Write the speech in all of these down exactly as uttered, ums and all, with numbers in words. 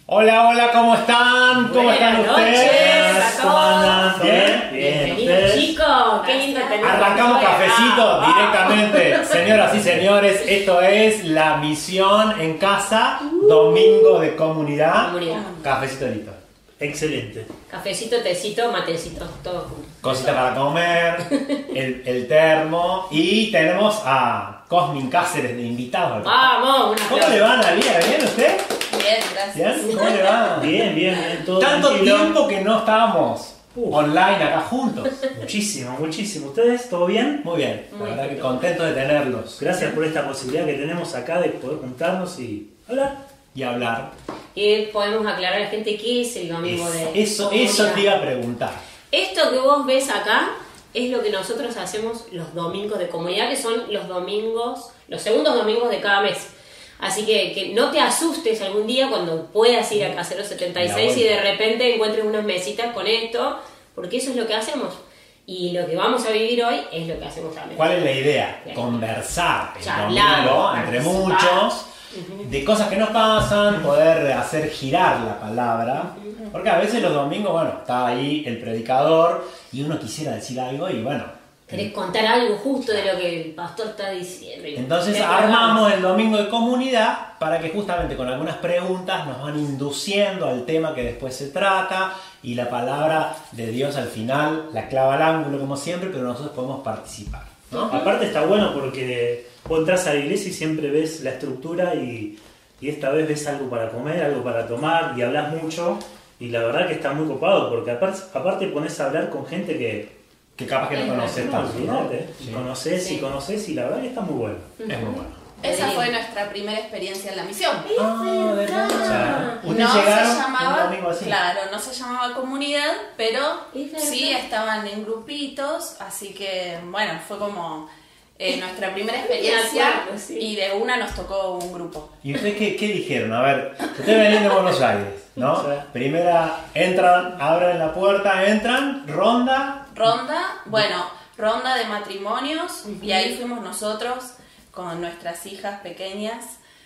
Hola, hola, ¿cómo están? ¿Cómo Buenas están noches ustedes? a ¿Cómo andan? ¿Bien? Bien, ¿Ustedes? chicos, qué lindo tenerlos. Arrancamos cafecito Ah, ah. directamente. Señoras y señores, esto es la misión en casa, domingo de comunidad. Comunidad. Cafecito listo. Excelente. Cafecito, tecito, matecito, todo junto. Cosita para comer, el, el termo y tenemos a Cosmin Cáceres de invitado. Vamos, una ¿Cómo le va, Analia? ¿Bien usted? Bien, gracias. ¿Bien? ¿Cómo le va? Bien, bien, bien. Todo Tanto tranquilo. tiempo que no estábamos Uh. online acá juntos. Muchísimo, muchísimo. ¿Ustedes? ¿Todo bien? Muy bien, la Muy verdad que bien. contento de tenerlos Gracias por esta posibilidad que tenemos acá de poder juntarnos y hablar. y hablar. Y podemos aclarar a la gente qué es el domingo de Eso, comunidad. eso te iba a preguntar. Esto que vos ves acá es lo que nosotros hacemos los domingos de comunidad, que son los domingos, los segundos domingos de cada mes. Así que, que no te asustes algún día cuando puedas ir a Casero setenta y seis y de repente encuentres unas mesitas con esto, porque eso es lo que hacemos. Y lo que vamos a vivir hoy es lo que hacemos también. ¿Cuál es la idea? Bien. Conversar el Charlar, domingo entre participar. muchos de cosas que nos pasan, poder hacer girar la palabra. Porque a veces los domingos, bueno, está ahí el predicador y uno quisiera decir algo y bueno. ¿Querés contar algo justo de lo que el pastor está diciendo? Entonces ¿Qué armamos el domingo de comunidad para que justamente con algunas preguntas nos van induciendo al tema que después se trata y la palabra de Dios al final la clava al ángulo como siempre, pero nosotros podemos participar, ¿no? Aparte está bueno porque vos entras a la iglesia y siempre ves la estructura y, y esta vez ves algo para comer, algo para tomar y hablas mucho y la verdad que está muy copado porque aparte, aparte pones a hablar con gente que Que capaz que no conoces no, tanto, ¿no? olvidate, Sí. y conoces Sí. y conoces y la verdad que está muy bueno. Es muy bueno. Esa fue nuestra primera experiencia en la misión. Ah, ¿verdad? O sea, ustedes No se llegaron un llamaba, domingo así. claro, no se llamaba comunidad, pero Es verdad. sí estaban en grupitos, así que bueno, fue como eh, nuestra primera experiencia Me acuerdo, sí. y de una nos tocó un grupo. ¿Y ustedes qué, qué dijeron? A ver, ustedes venían de Buenos Aires, ¿no? Sí. Primera, entran, abren la puerta, entran, ronda. Ronda, bueno, ronda de matrimonios y ahí fuimos nosotros con nuestras hijas pequeñas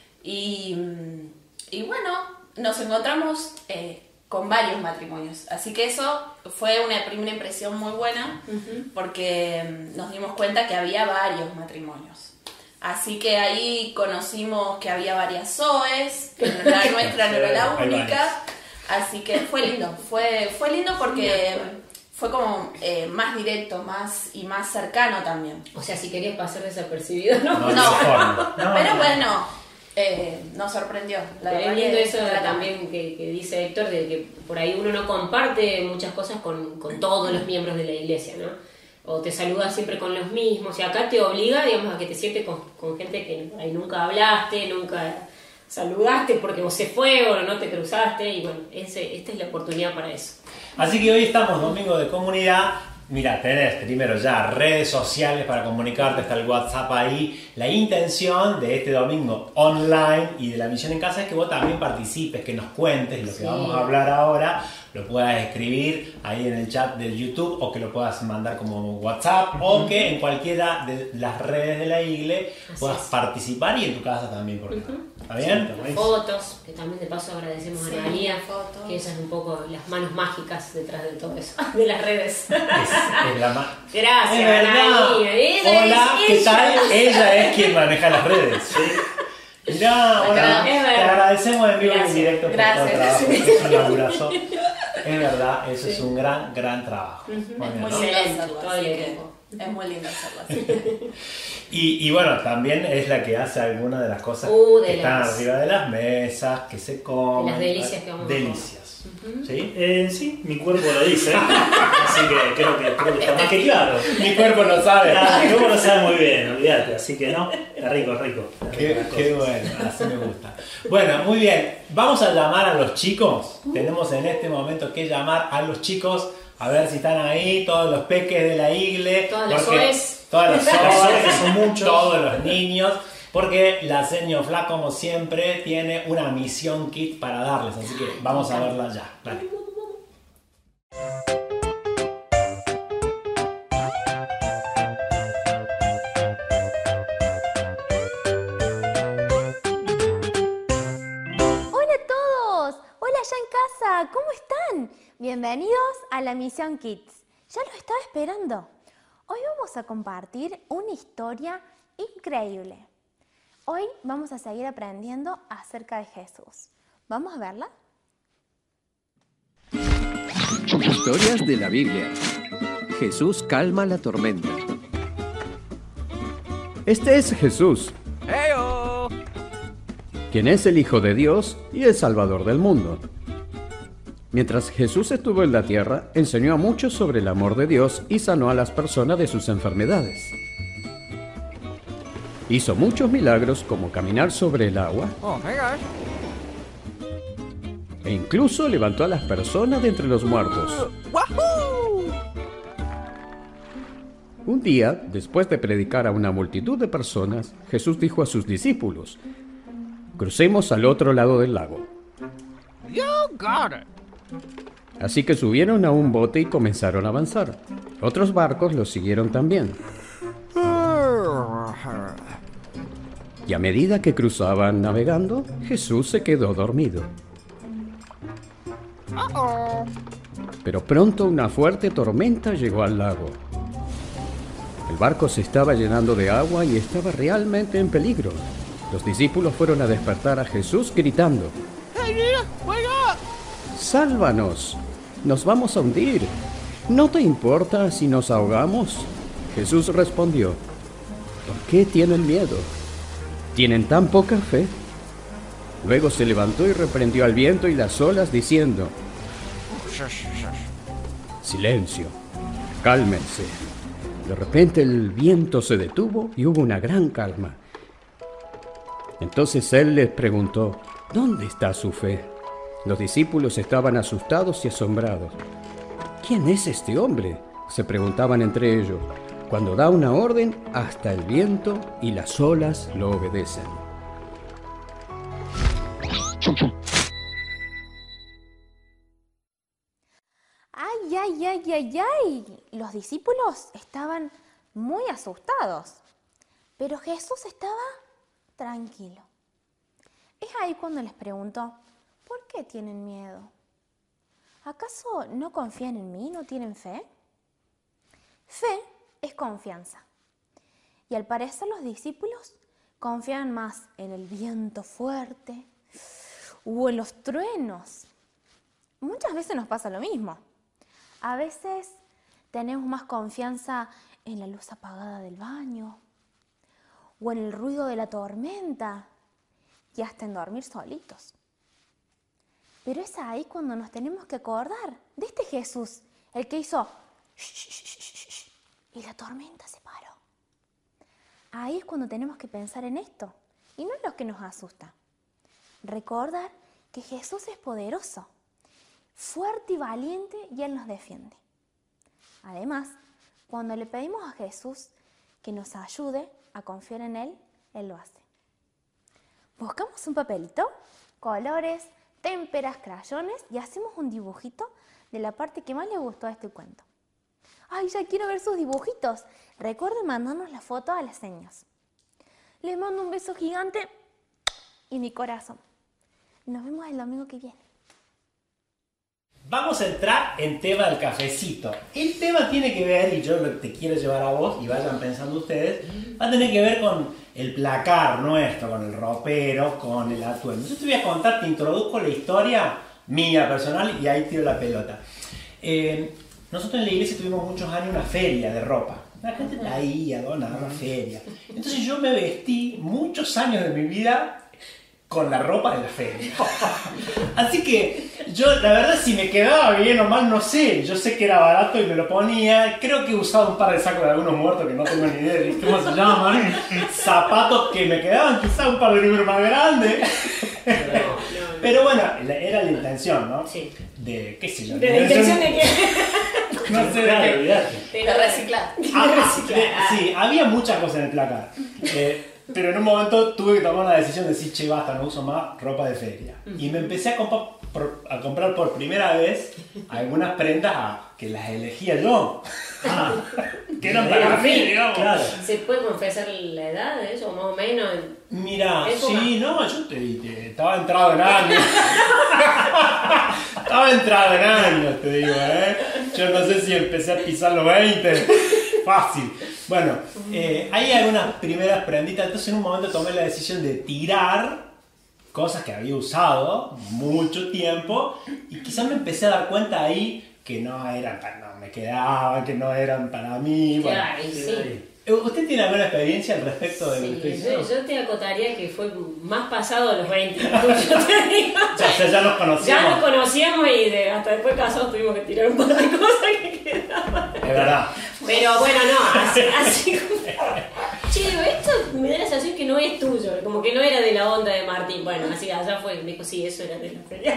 y, mm, y bueno, nos encontramos eh, con varios matrimonios, así que eso fue una primera impresión muy buena porque mm, nos dimos cuenta que había varios matrimonios. Así que ahí conocimos que había varias Zoes, que la nuestra no era la Hay única, varias. así que fue lindo, fue, fue lindo porque fue como eh, más directo, más y más cercano también. O sea, si querías pasar desapercibido, ¿no? No, No. no hay forma. No, Pero no. bueno, eh, nos sorprendió. La Pero es verdad lindo que eso gratamente. también que, que dice Héctor, de que por ahí uno no comparte muchas cosas con, con todos los miembros de la iglesia, ¿no? O te saludas siempre con los mismos, y acá te obliga, digamos, a que te sientes con, con gente que por ahí nunca hablaste, nunca saludaste porque vos se fue o no te cruzaste, y bueno, ese, esta es la oportunidad para eso. Así que hoy estamos domingo de comunidad. Mira, tenés primero ya redes sociales para comunicarte, está el WhatsApp ahí. La intención de este domingo online y de la misión en casa es que vos también participes, que nos cuentes lo que Sí. vamos a hablar ahora, lo puedas escribir ahí en el chat del YouTube o que lo puedas mandar como WhatsApp o que en cualquiera de las redes de la iglesia Así puedas es. participar y en tu casa también, ¿por qué no? ¿Está bien? Buenísimo. Fotos, que también de paso agradecemos Sí, a Analia, fotos. que ella es un poco las manos mágicas detrás de todo eso, de las redes. Es, es la ma- Gracias, Es verdad. Analia. Ella Hola, es ¿qué ella. tal? Ella es quien maneja las redes. Mirá, hola, Es te verdad. agradecemos en vivo y en Gracias. directo por todo el Gracias. trabajo. Es un laburazo. Es verdad, eso es un gran, gran trabajo. Muy Es bien, muy ¿no? lindo Excelente, hacerlo, todo así el que equipo. es muy lindo hacerlo así. Y, y bueno, también es la que hace algunas de las cosas Uh, de que están las- arriba de las mesas, que se comen. De las delicias que vamos a comer. Delicias. ¿Sí? Eh, sí, mi cuerpo lo dice, así que creo que, creo que está más que claro. Mi cuerpo lo sabe. Ah, mi cuerpo lo sabe muy bien, olvídate, así que no, está rico, rico. Está rico Qué, las qué cosas. bueno, así me gusta. Bueno, muy bien. Vamos a llamar a los chicos. Tenemos en este momento que llamar a los chicos a ver si están ahí, todos los peques de la igle. Todas las porque- zoes. Todas las Las zoes, zoes, que son muchos. todos los niños. Porque la señor Fla, como siempre, tiene una misión kit para darles. Así que vamos a verla ya. Dale. Hola a todos, hola pasa? ¿Cómo están? Bienvenidos a la Misión Kids. Ya los estaba esperando. Hoy vamos a compartir una historia increíble. Hoy vamos a seguir aprendiendo acerca de Jesús. ¿Vamos a verla? Historias de la Biblia. Jesús calma la tormenta. Este es Jesús, ¡Heyo! quien es el Hijo de Dios y el Salvador del mundo. Mientras Jesús estuvo en la tierra, enseñó a muchos sobre el amor de Dios y sanó a las personas de sus enfermedades. Hizo muchos milagros como caminar sobre el agua. Oh my gosh. E incluso levantó a las personas de entre los muertos. ¡Wahoo! Un día, después de predicar a una multitud de personas, Jesús dijo a sus discípulos: crucemos al otro lado del lago. You got it. Así que subieron a un bote y comenzaron a avanzar. Otros barcos los siguieron también. Y a medida que cruzaban navegando, Jesús se quedó dormido. Uh-oh. Pero pronto una fuerte tormenta llegó al lago. El barco se estaba llenando de agua y estaba realmente en peligro. Los discípulos fueron a despertar a Jesús gritando: Hey, yeah, wake up. ¡Sálvanos! ¡Nos vamos a hundir! ¿No te importa si nos ahogamos? Jesús respondió: ¿por qué tienen miedo? ¿Tienen tan poca fe? Luego se levantó y reprendió al viento y las olas diciendo: silencio, cálmense. De repente el viento se detuvo y hubo una gran calma. Entonces él les preguntó: ¿dónde está su fe? Los discípulos estaban asustados y asombrados. ¿Quién es este hombre?, se preguntaban entre ellos. Cuando da una orden, hasta el viento y las olas lo obedecen. ¡Ay, ay, ay, ay, ay! Los discípulos estaban muy asustados, pero Jesús estaba tranquilo. Es ahí cuando les preguntó: ¿por qué tienen miedo? ¿Acaso no confían en mí? ¿No tienen fe? Fe es confianza. Y al parecer los discípulos confían más en el viento fuerte o en los truenos. Muchas veces nos pasa lo mismo. A veces tenemos más confianza en la luz apagada del baño o en el ruido de la tormenta y hasta en dormir solitos. Pero es ahí cuando nos tenemos que acordar de este Jesús, el que hizo shh, shh, shh, shh, y la tormenta se paró. Ahí es cuando tenemos que pensar en esto y no en lo que nos asusta. Recordar que Jesús es poderoso, fuerte y valiente, y Él nos defiende. Además, cuando le pedimos a Jesús que nos ayude a confiar en Él, Él lo hace. Buscamos un papelito, colores, témperas, crayones y hacemos un dibujito de la parte que más les gustó de este cuento. ¡Ay, ya quiero ver sus dibujitos! Recuerden mandarnos la foto a las señas. Les mando un beso gigante y mi corazón. Nos vemos el domingo que viene. Vamos a entrar en tema del cafecito. El tema tiene que ver, y yo lo te quiero llevar a vos, y vayan pensando ustedes, va a tener que ver con el placar nuestro, con el ropero, con el atuendo. Yo te voy a contar, te introduzco la historia mía personal y ahí tiro la pelota. Eh, nosotros en la iglesia tuvimos muchos años una feria de ropa. La gente traía, donaba una feria. Entonces yo me vestí muchos años de mi vida con la ropa de la feria. Así que yo, la verdad, si me quedaba bien o mal, no sé. Yo sé que era barato y me lo ponía. Creo que he usado un par de sacos de algunos muertos que no tengo ni idea de cómo se llaman. Zapatos que me quedaban quizás un par de números más grandes. Pero bueno, era la intención, ¿no? Sí. De, qué sé yo. ¿De la intención de qué? No sé de qué. De reciclar. Ah, de- sí, había muchas cosas en el placar. Eh, pero en un momento tuve que tomar la decisión de decir: che, basta, no uso más ropa de feria. Y me empecé a, compa- por- a comprar por primera vez algunas prendas a- que las elegía yo. Ah, Que eran para mí, digamos. claro. ¿Se puede confesar la edad de eso, más o menos? Mira, Época. sí, no, yo te, te- estaba entrado en años. Estaba he entrado en años, te digo, ¿eh? Yo no sé si empecé a pisar los veinte. Fácil. Bueno, eh, hay algunas primeras prenditas. Entonces en un momento tomé la decisión de tirar cosas que había usado mucho tiempo y quizás me empecé a dar cuenta ahí que no eran para, no me quedaban, que no eran para mí. Bueno, Claro, y sí. ¿usted tiene alguna experiencia al respecto de lo que Sí, estoy yo, diciendo? yo te acotaría que fue más pasado de los veinte. Yo te digo. Ya, ya, ya nos conocíamos. Ya nos conocíamos y de, hasta después casados tuvimos que tirar un par de cosas que quedaban. Es verdad. Pero bueno, no, así, así como... Che, esto me da la sensación que no es tuyo, como que no era de la onda de Martín. Bueno, así allá fue, me dijo, sí, eso era de la feria.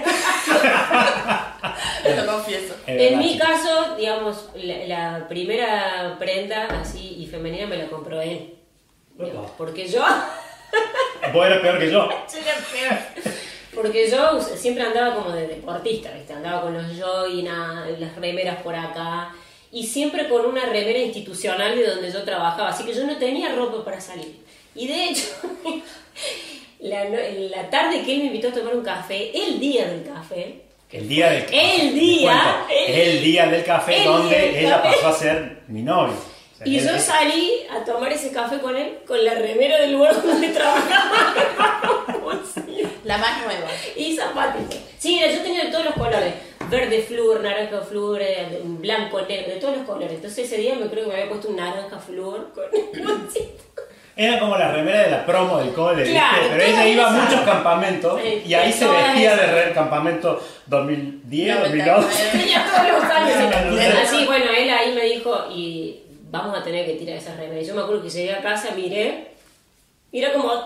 Lo confieso. Es En verdad, mi chicos. caso, digamos, la, la primera prenda así y femenina me la compró él. Digamos, porque yo... Vos eras peor que yo. Yo era peor. Porque yo us- siempre andaba como de deportista, ¿viste? Andaba con los jogging, ah, las remeras por acá. Y siempre con una remera institucional de donde yo trabajaba. Así que yo no tenía ropa para salir. Y de hecho, la, no- la tarde que él me invitó a tomar un café, el día del café... El día del café. El día, El, el- el día del café el donde día del ella café. pasó a ser mi novio. O sea, Y él- yo salí a tomar ese café con él con la remera del lugar donde trabajaba. La más nueva. Y zapatos. Sí, yo tenía de todos los colores. Verde flúor, naranja flúor, eh, blanco, negro, de todos los colores. Entonces ese día me creo que me había puesto un naranja flúor con el bolsito. Era como la remera de la promo del cole, ¿viste? Claro, Pero ella todas iba a esas. muchos campamentos Sí, y ahí se todas vestía de esas. re- campamento dos mil diez, dos mil noventa y once. nueve. Tenía todos los años. Sí. Así, bueno, él ahí me dijo, y vamos a tener que tirar esas remeras. Yo me acuerdo que llegué a casa, miré, y era como...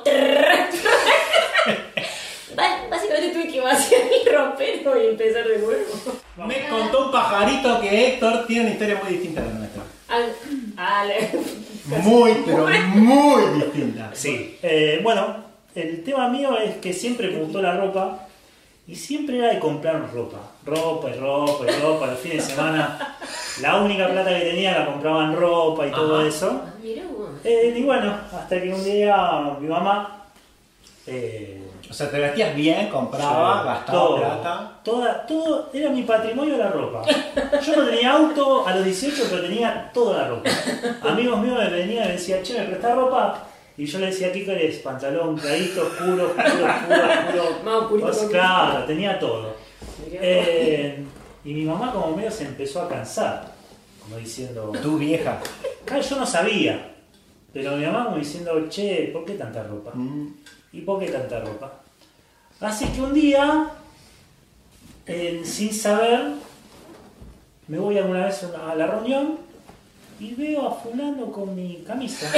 Ba- Básicamente tuve que vaciar el ropero y empezar de nuevo. Me contó un pajarito que Héctor tiene una historia muy distinta a la nuestra. Al, al, Muy, pero muy distinta. Sí. Eh, bueno, el tema mío es que siempre me gustó la ropa y siempre era de comprar ropa. Ropa y ropa y ropa. Los fines de semana, la única plata que tenía la compraba en ropa y todo Ajá. eso. Ah, mirá vos. Eh, y bueno, hasta que un día mi mamá... eh, O sea, te vestías bien, comprabas, gastabas todo, plata. Toda, todo era mi patrimonio la ropa. Yo no tenía auto a los dieciocho, pero tenía toda la ropa. Amigos míos me venían y me decían, che, ¿me prestás ropa? Y yo le decía, ¿qué querés? Pantalón, clarito, oscuro, oscuro, oscuro, oscuro. Más oscurito Pues, que- claro, tenía todo. Mirá. Eh, y mi mamá como medio se empezó a cansar. Como diciendo, Tu vieja. claro, yo no sabía. Pero mi mamá como diciendo, che, ¿por qué tanta ropa? Mm. ¿Y por qué tanta ropa? Así que un día, eh, sin saber, me voy alguna vez a la reunión y veo a fulano con mi camisa.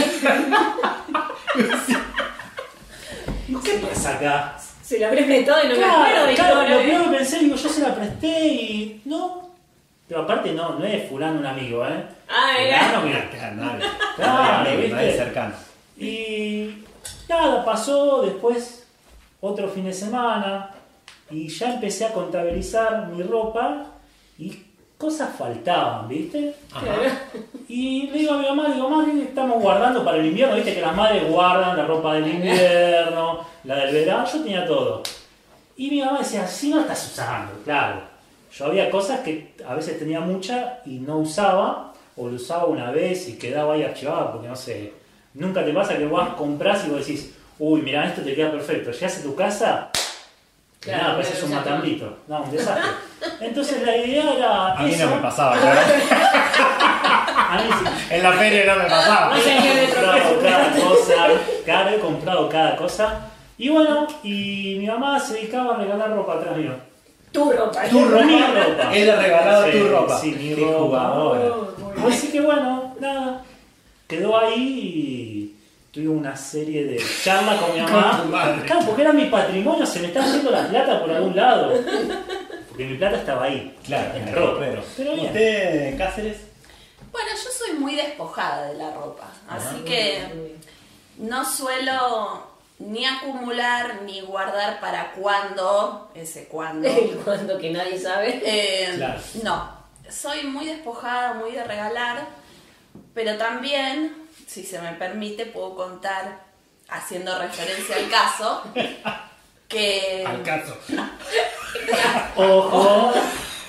¿Y qué pasa acá? Se la habré prestado y no me acuerdo Claro, de claro, qué lo hora primero es. que pensé, digo, yo se la presté y no. Pero aparte no, no es fulano un amigo, ¿eh? Ah, era. Fulano, mira. Claro, nadie. Claro, Nadie, amigo, ¿viste? nadie cercano. Y nada, pasó después otro fin de semana y ya empecé a contabilizar mi ropa y cosas faltaban, ¿viste? Ajá. Y le digo a mi mamá, digo, mamá, ¿qué estamos guardando para el invierno? ¿Viste que las madres guardan la ropa del invierno, la del verano? Yo tenía todo. Y mi mamá decía, sí, no estás usando, claro. Yo había cosas que a veces tenía mucha y no usaba, o lo usaba una vez y quedaba ahí archivado, porque no sé, nunca te pasa que vos compras y vos decís, uy, mira, esto te queda perfecto. Llegas a tu casa, Claro, nada, pareces claro, un ya matambito. No, un desastre. Entonces la idea era A mí eso. no me pasaba, claro. A mí sí. En la feria no me pasaba. No sé qué He comprado cada cosa, claro, he comprado cada cosa. Y bueno, y mi mamá se dedicaba a regalar ropa atrás mío. Tu ropa. Tu ropa. Mi ropa. Él ha regalado Sí, tu ropa. sí, mi Qué ropa. jugadora. Así que bueno, nada, quedó ahí y tuve una serie de charlas con mi mamá. Con tu madre. Claro, porque era mi patrimonio, se me estaba haciendo la plata por algún lado. Porque mi plata estaba ahí. Claro, en en el el ropa. ropero. Pero bien. ¿Usted, Cáceres? Bueno, yo soy muy despojada de la ropa, así Ah. que no suelo ni acumular ni guardar para cuándo, ese cuándo. El cuando que nadie sabe. Eh, Claro. No, soy muy despojada, muy de regalar, pero también, si se me permite, puedo contar, haciendo referencia al caso, que... Al caso. Ojo,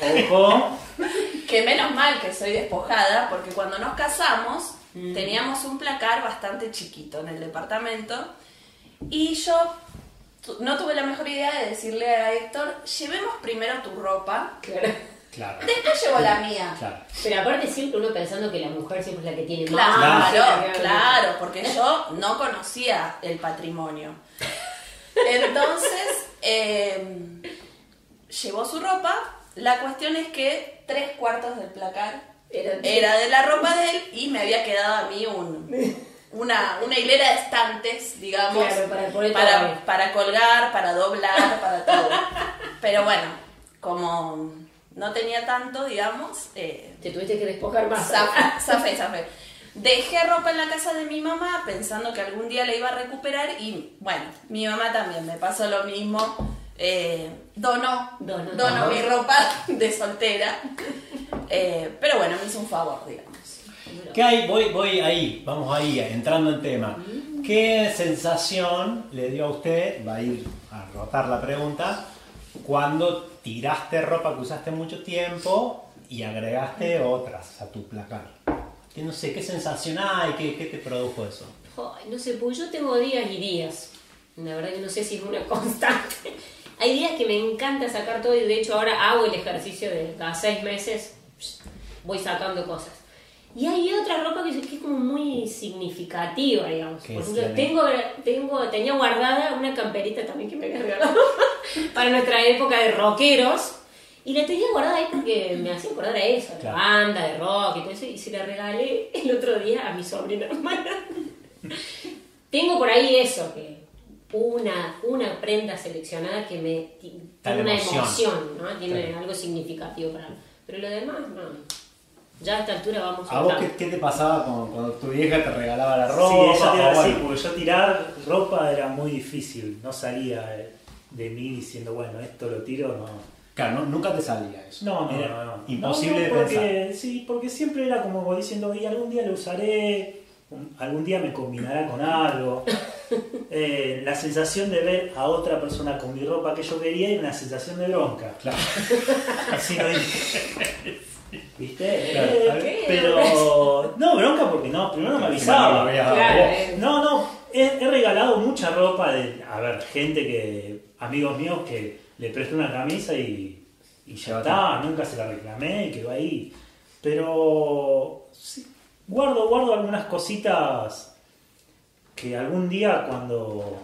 Ojo. Que menos mal que soy despojada, porque cuando nos casamos mm. teníamos un placar bastante chiquito en el departamento y yo no tuve la mejor idea de decirle a Héctor, llevemos primero tu ropa, Claro. Claro. después llevo la mía. Claro. Pero aparte siempre uno pensando que la mujer siempre es la que tiene Claro, más. claro, claro, porque yo no conocía el patrimonio. Entonces, eh, llevó su ropa. La cuestión es que tres cuartos del placar Era, era de la ropa de él y me había quedado a mí un, una, una hilera de estantes, digamos, Claro, para poder para, tomar. para colgar, para doblar, para todo. Pero bueno, como no tenía tanto, digamos, eh, Te tuviste que despojar más. zafé, zafé, zafé. Dejé ropa en la casa de mi mamá pensando que algún día la iba a recuperar y bueno, mi mamá también me pasó lo mismo. Eh, donó, Donó. donó mi ropa de soltera. Eh, pero bueno, me hizo un favor, digamos. ¿Qué hay? Voy, voy ahí, vamos ahí, entrando en tema. ¿Qué sensación le dio a usted, va a ir a rotar la pregunta, cuando tiraste ropa que usaste mucho tiempo y agregaste otras a tu placar? Que no sé, ¿qué sensación hay? ¿Qué, qué te produjo eso? Ay, no sé, pues yo tengo días y días. La verdad que no sé si es una constante. Hay días que me encanta sacar todo y de hecho ahora hago el ejercicio de cada seis meses voy sacando cosas. Y hay otra ropa que, que es como muy significativa, digamos. Por ejemplo, tengo, tengo, tenía guardada una camperita también que me había regalado para nuestra época de rockeros. Y la tenía guardada ahí porque me hacía acordar a eso, claro. la banda de rock y todo eso. Y se la regalé el otro día a mi sobrina hermana. Tengo por ahí eso, que una, una prenda seleccionada que me tiene una emoción, emoción, ¿no? Tiene claro. algo significativo para mí. Pero lo demás, no. Ya a esta altura vamos a ¿A vos qué, qué te pasaba con, cuando tu vieja te regalaba la ropa? Sí, eso te iba a o decir, bueno? porque yo tirar ropa era muy difícil. No salía de mí diciendo, bueno, esto lo tiro, no. Claro, no, nunca te salía eso. No, no, Era no, no. imposible No, no, de porque, pensar. Sí, porque siempre era como diciendo, y algún día lo usaré, algún día me combinará con algo. Eh, la sensación de ver a otra persona con mi ropa que yo quería era una sensación de bronca. Claro. Así no ¿Viste? Claro. Eh, pero. No, bronca porque no, primero no me avisaba. Claro, eh. No, no, he, he regalado mucha ropa de. A ver, gente que. Amigos míos que le presté una camisa y. Y ya está, nunca se la reclamé y quedó ahí. Pero. Sí, guardo, guardo algunas cositas que algún día cuando.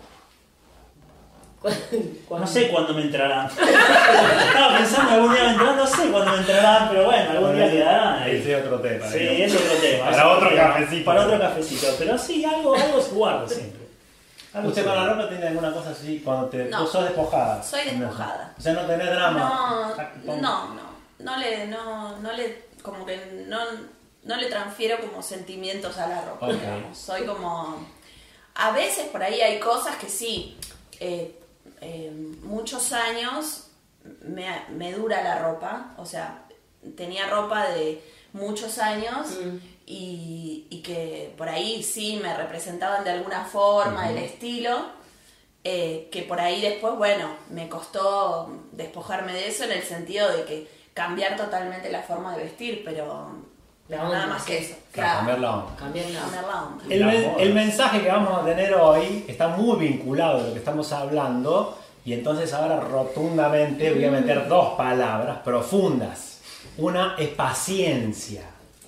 No sé cuándo me entrarán. Estaba pensando algún día me entrarán, no sé cuándo me entrarán, pero bueno, algún día quedarán ahí. Ese es otro tema. Sí, digamos. es otro tema. Para es otro tema. cafecito. Para otro cafecito. Pero sí, algo, algo se guarda siempre. Algo ¿Usted se con la guarda. ropa tiene alguna cosa así cuando te No. vos sos despojada? Soy despojada. O sea, no tenés drama. No, no, no, no le, no, no le, como que no, no le transfiero como sentimientos a la ropa, Ok. digamos. Soy como, a veces por ahí hay cosas que sí, eh, eh, muchos años me, me dura la ropa, o sea, tenía ropa de muchos años Mm. y, y que por ahí sí me representaban de alguna forma el estilo. Eh, que por ahí después, bueno, me costó despojarme de eso en el sentido de que cambiar totalmente la forma de vestir, pero, pero La nada onda, más sí. que eso. Para cambiar la onda. Cambiar la Cambiar la onda. El, La men- moda. el mensaje que vamos a tener hoy está muy vinculado a lo que estamos hablando y entonces ahora rotundamente voy a meter dos palabras profundas. Una es paciencia.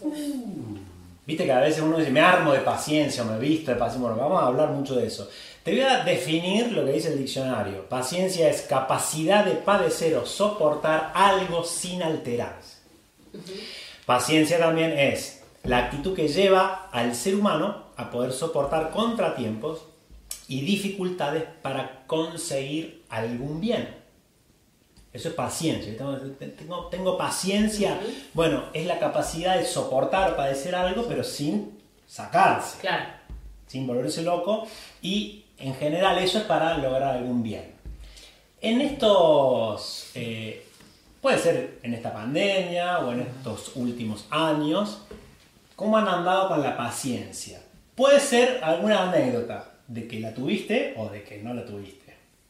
Viste que a veces uno dice me armo de paciencia o me visto de paciencia. Bueno, vamos a hablar mucho de eso. Te voy a definir lo que dice el diccionario. Paciencia es capacidad de padecer o soportar algo sin alterarse. Paciencia también es la actitud que lleva al ser humano a poder soportar contratiempos y dificultades para conseguir algún bien. Eso es paciencia. Tengo, tengo paciencia. Bueno, es la capacidad de soportar, padecer algo, pero sin sacarse, Claro. sin volverse loco. Y en general eso es para lograr algún bien. En estos... Eh, puede ser en esta pandemia o en estos últimos años, ¿cómo han andado con la paciencia? Puede ser alguna anécdota de que la tuviste o de que no la tuviste.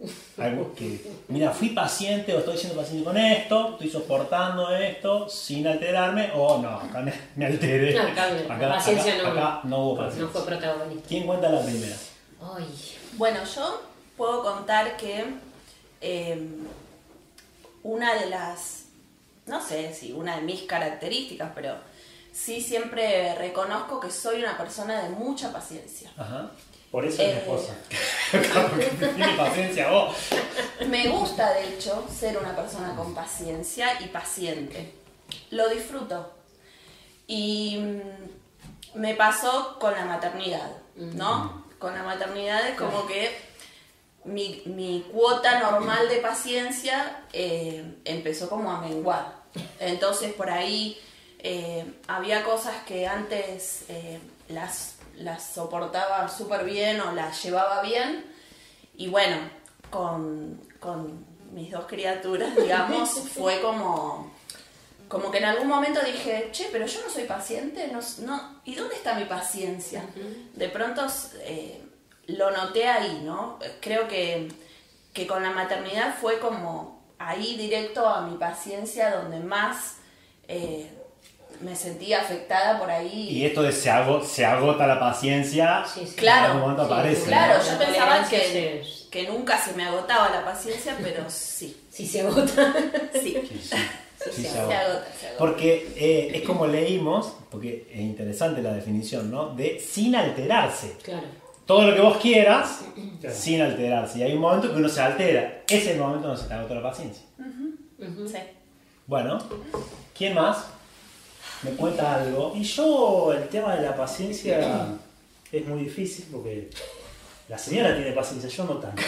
Algo que, mira, fui paciente o estoy siendo paciente con esto, estoy soportando esto sin alterarme, o no, acá me, me alteré. No, acá, acá, paciencia acá, no, acá no hubo paciencia. no fue protagonista. ¿Quién cuenta la primera? Ay, Bueno, yo puedo contar que eh, una de las, no sé si una de mis características, pero sí siempre reconozco que soy una persona de mucha paciencia. Ajá. Por eso es mi Eh, esposa. Tiene paciencia vos. Me gusta, de hecho, ser una persona con paciencia y paciente. Lo disfruto. Y mm, me pasó con la maternidad, ¿no? Con la maternidad es como que mi, mi cuota normal de paciencia eh, empezó como a menguar. Entonces por ahí eh, había cosas que antes eh, las, las soportaba súper bien o las llevaba bien. Y bueno, con, con mis dos criaturas, digamos, fue como, como que en algún momento dije, che, pero yo no soy paciente, no, no, ¿y dónde está mi paciencia? De pronto eh, lo noté ahí, ¿no? Creo que, que con la maternidad fue como ahí directo a mi paciencia donde más eh, me sentía afectada por ahí. Y esto de se, ago, se agota la paciencia, sí, sí. Claro, en algún momento sí, aparece. Claro, ¿no? yo La pensaba tolerancia que, se- que nunca se me agotaba la paciencia, pero sí, sí se agota. sí, Sí, sí, sí, Sí, se se agota. se agota, se agota. Porque eh, es como leímos, porque es interesante la definición, ¿no? De sin alterarse. Claro. Todo lo que vos quieras, Claro. sin alterarse. Y hay un momento que uno se altera. Ese es el momento donde se te agota la paciencia. Sí. Bueno, ¿quién más? ¿Me cuenta algo? Y yo, el tema de la paciencia es muy difícil porque la señora tiene paciencia, yo no tanto.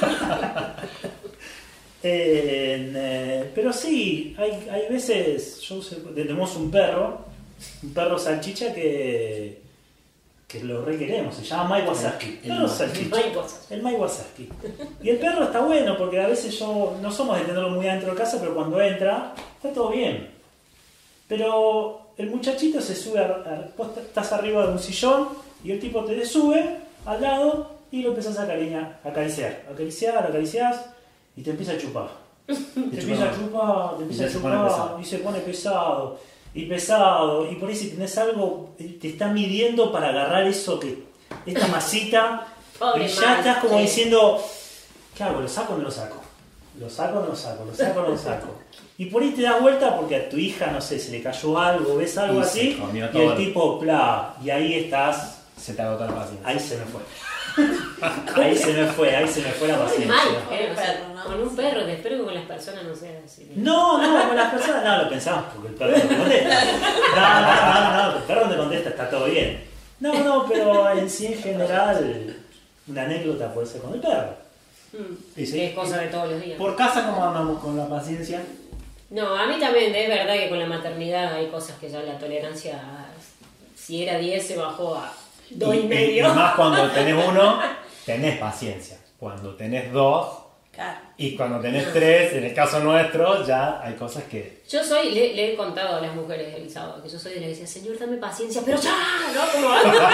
Eh, eh, pero sí, hay, hay veces, yo sé, tenemos un perro, un perro salchicha que, que lo requeremos, se llama Mike Wazowski. El- Perro el- salchicha. Mike Wazowski. El Mike Wazowski. Y el perro está bueno porque a veces yo no somos de tenerlo muy adentro de casa, pero cuando entra, está todo bien. Pero el muchachito se sube, a, a- vos estás arriba de un sillón y el tipo te sube al lado y lo empezás a cariñar, a acariciar, acariciar, acariciás y te empieza a chupar. Te empieza a chupar, te empieza Y a se pone chupar pesado. y se pone pesado y pesado. Y por ahí si tenés algo, te está midiendo para agarrar eso que, esta masita. Pobre Y ya Mike, estás como che. diciendo, ¿qué hago? ¿Lo saco o no lo saco? ¿Lo saco o no lo saco? ¿Lo saco o no lo saco? Y por ahí te das vuelta porque a tu hija, no sé, se le cayó algo, ves algo Y se así, comió y todo. el tipo, pla, y ahí estás, Se te agota la paciencia. ahí se me fue. Ahí se me fue, ahí se me fue la Muy paciencia. mal, Con eh, un o sea, perro, ¿no? con un perro, te espero que con las personas no sea así. No, no, con las personas no lo pensamos porque el perro no te contesta. No, no, no, no, el perro no te contesta, está todo bien. No, no, pero en sí en general, una anécdota puede ser con el perro. Mm. Y sí. Es cosa de todos los días. Por casa, ¿cómo andamos con la paciencia? No, a mí también, es verdad que con la maternidad hay cosas que ya la tolerancia, si era diez, se bajó a dos y, y medio. y más cuando tenés uno, tenés paciencia. Cuando tenés dos Claro. y cuando tenés tres, en el caso nuestro, ya hay cosas que... Yo soy, le, le he contado a las mujeres el sábado, que yo soy de la que decía, Señor, dame paciencia, pero ya, ¿no? Como,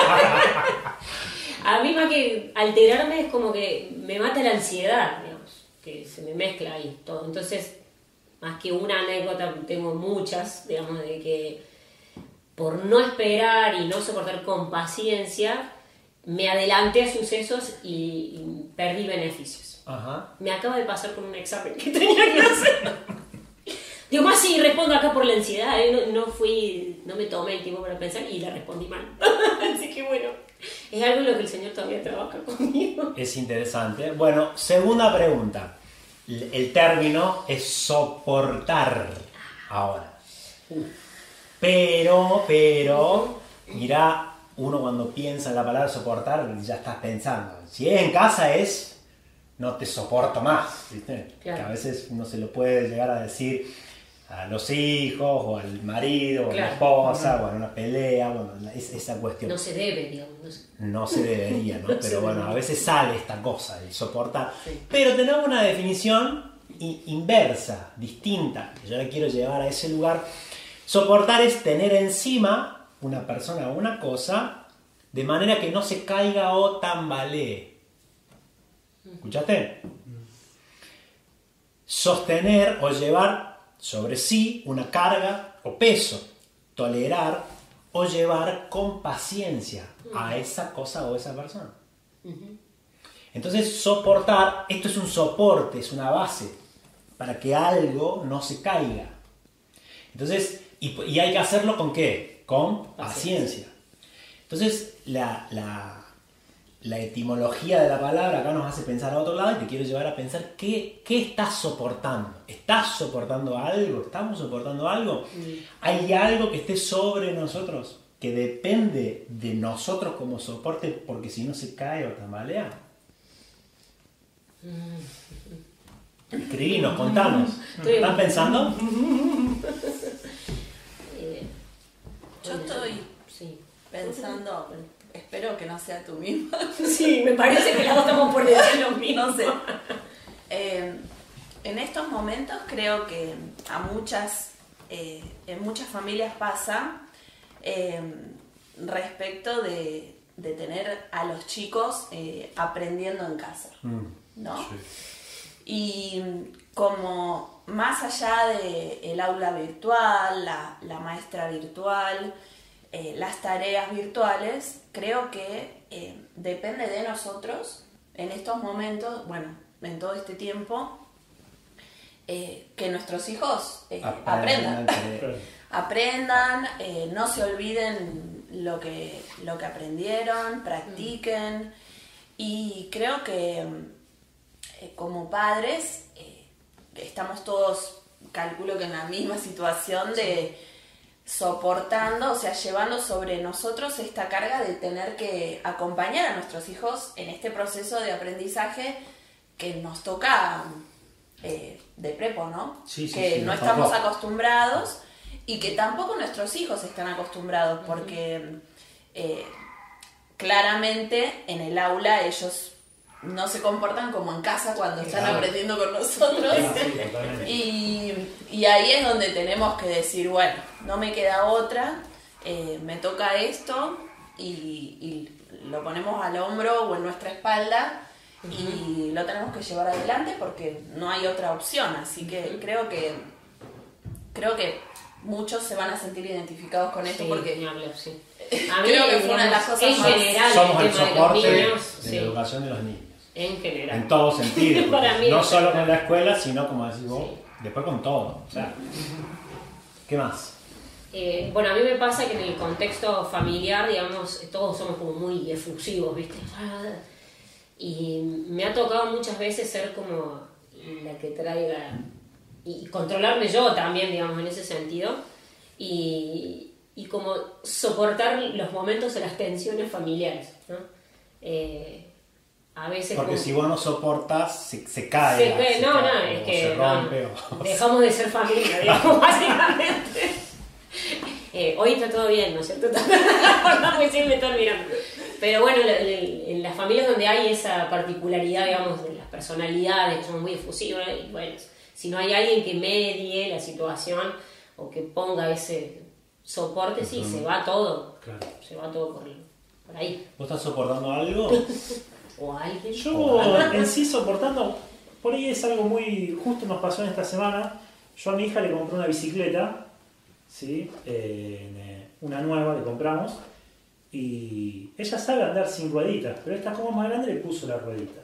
a mí más que alterarme es como que me mata la ansiedad, digamos, que se me mezcla ahí todo. Entonces, más que una anécdota, tengo muchas, digamos, de que por no esperar y no soportar con paciencia, me adelanté a sucesos y, y perdí beneficios. Ajá. Me acaba de pasar con un examen que tenía que hacer. Digo, más si respondo acá por la ansiedad, ¿eh? no, no fui, no me tomé el tiempo para pensar y la respondí mal. Así que bueno, es algo en lo que el Señor todavía trabaja conmigo. Es interesante. Bueno, segunda pregunta. El el término es soportar. Ahora. Pero, pero, mirá, uno cuando piensa en la palabra soportar, ya estás pensando. Si es en casa es, no te soporto más, ¿viste? Claro. Que a veces uno se lo puede llegar a decir a los hijos, o al marido, o a la Claro. esposa, o en una pelea, bueno, es, esa cuestión. No se debe, digamos. No se- No se debería, ¿no? No se Pero bueno, debería. a veces sale esta cosa, el soportar. Sí. Pero tenemos una definición i- inversa, distinta, que yo la quiero llevar a ese lugar. Soportar es tener encima una persona o una cosa de manera que no se caiga o tambalee. ¿Escuchaste? sostener o llevar sobre sí una carga o peso, tolerar o llevar con paciencia a esa cosa o esa persona. Uh-huh. Entonces, soportar, esto es un soporte, es una base para que algo no se caiga. Entonces, y, y hay que hacerlo ¿con qué? Con paciencia. Entonces, la, la, la etimología de la palabra acá nos hace pensar a otro lado y te quiero llevar a pensar qué, qué estás soportando. ¿Estás soportando algo? ¿Estamos soportando algo? Sí. ¿Hay algo que esté sobre nosotros que depende de nosotros como soporte porque si no se cae o tambalea? Escribinos, contanos. ¿Están pensando? Yo estoy sí. pensando, espero que no sea tú misma. Sí, me parece que las dos estamos por decir lo mismo. No sé. Eh, en estos momentos creo que a muchas, eh, en muchas familias pasa eh, respecto de, de tener a los chicos eh, aprendiendo en casa, mm, ¿no? Sí. Y como más allá del aula virtual, la, la maestra virtual, eh, las tareas virtuales, creo que eh, depende de nosotros en estos momentos, bueno, en todo este tiempo, eh, que nuestros hijos eh, aprendan. Aprendan, eh, no se olviden lo que, lo que aprendieron, practiquen. Mm. Y creo que eh, como padres eh, estamos todos, calculo que en la misma situación de soportando, o sea, llevando sobre nosotros esta carga de tener que acompañar a nuestros hijos en este proceso de aprendizaje que nos toca eh, de prepo, ¿no? Sí, sí, que sí, no estamos tocó. acostumbrados y que tampoco nuestros hijos están acostumbrados porque eh, claramente en el aula ellos no se comportan como en casa cuando están claro. aprendiendo con nosotros. Sí, y, y ahí es donde tenemos que decir, bueno, no me queda otra, eh, me toca esto y, y lo ponemos al hombro o en nuestra espalda uh-huh. y lo tenemos que llevar adelante porque no hay otra opción. Así que uh-huh. creo que creo que muchos se van a sentir identificados con esto sí, porque hablo, sí. a mí creo que fue una de las cosas en más general, somos el, el soporte de, niños, de sí. la educación de los niños. En general. En todo sentido. Para mí no solo con la escuela, sino como decís vos, sí. después con todo. O sea, ¿qué más? Eh, bueno, a mí me pasa que en el contexto familiar, digamos, todos somos como muy efusivos, ¿viste? Y me ha tocado muchas veces ser como la que traiga y controlarme yo también, digamos, en ese sentido. Y, y como soportar los momentos de las tensiones familiares, ¿no? Eh, A veces porque como... si vos no soportas, se, se cae. Se cae. Se no, cae, no, es que se rompe, no, o... dejamos de ser familia, digamos, básicamente. Eh, hoy está todo bien, ¿no es cierto? Porque sí me están mirando. Pero bueno, en las familias donde hay esa particularidad, digamos, de las personalidades que son muy efusivas, y bueno, si no hay alguien que medie la situación o que ponga ese soporte, sí, uh-huh. se va todo. Claro. Se va todo por, por ahí. ¿Vos estás soportando algo? ¿O alguien? Yo en sí soportando, por ahí es algo muy, justo nos pasó en esta semana, yo a mi hija le compré una bicicleta, ¿sí? eh, una nueva le compramos, y ella sabe andar sin rueditas, pero esta como más grande le puso la ruedita.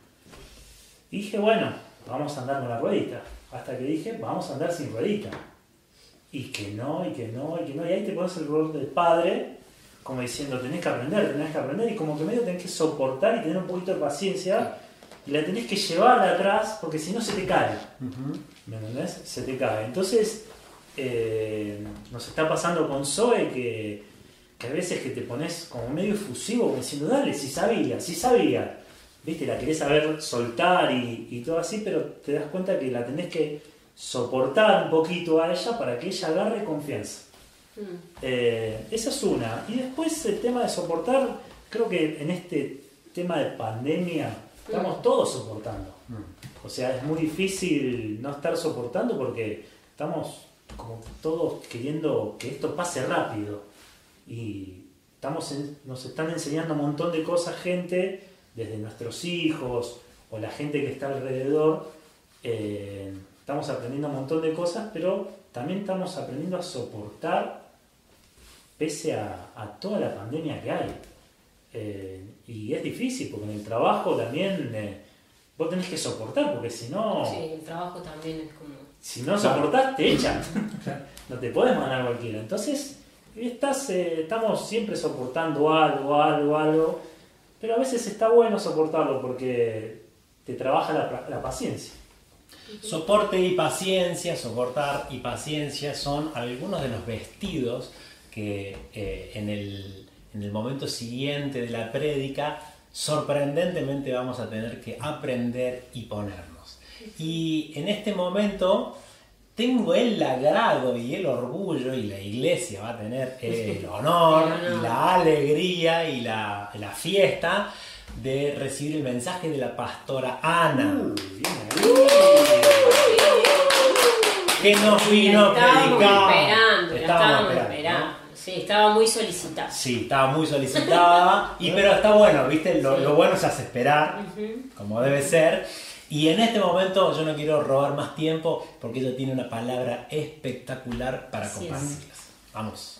Y dije, bueno, vamos a andar con la ruedita, hasta que dije, vamos a andar sin ruedita. Y que no, y que no, y que no, y ahí te pones el rol del padre, como diciendo, tenés que aprender, tenés que aprender, y como que medio tenés que soportar y tener un poquito de paciencia, y la tenés que llevar de atrás, porque si no se te cae. Uh-huh. ¿Me entendés? Se te cae. Entonces, eh, nos está pasando con Zoe que, que a veces que te pones como medio efusivo, diciendo, dale, si sabía, si sabía. Viste, la querés saber soltar y, y todo así, pero te das cuenta que la tenés que soportar un poquito a ella para que ella agarre confianza. Eh, esa es una. Y después el tema de soportar, creo que en este tema de pandemia estamos todos soportando. O sea, es muy difícil no estar soportando porque estamos como todos queriendo que esto pase rápido. Y estamos en, nos están enseñando un montón de cosas, gente, desde nuestros hijos o la gente que está alrededor, eh, estamos aprendiendo un montón de cosas, pero también estamos aprendiendo a soportar pese a, a toda la pandemia que hay. Eh, y es difícil, porque en el trabajo también eh, vos tenés que soportar, porque si no... Sí, el trabajo también es como... Si no soportás, te echan. No te podés mandar cualquiera. Entonces, estás, eh, estamos siempre soportando algo, algo, algo, pero a veces está bueno soportarlo porque te trabaja la, la paciencia. Soporte y paciencia, soportar y paciencia son algunos de los vestidos que eh, en, el, en el momento siguiente de la prédica sorprendentemente vamos a tener que aprender y ponernos. Y en este momento tengo el agrado y el orgullo, y la iglesia va a tener el honor y la alegría y la, la fiesta de recibir el mensaje de la pastora Ana. Uh, bien, que nos vino a estábamos predicar. esperando, la estábamos esperando, esperando. ¿no? Sí, estaba muy solicitada. Sí, estaba muy solicitada, y, pero está bueno, ¿viste? Lo, Sí. lo bueno se hace esperar, Ujú. como debe ser. Y en este momento yo no quiero robar más tiempo porque ella tiene una palabra espectacular para Así es. compartirlas. Vamos.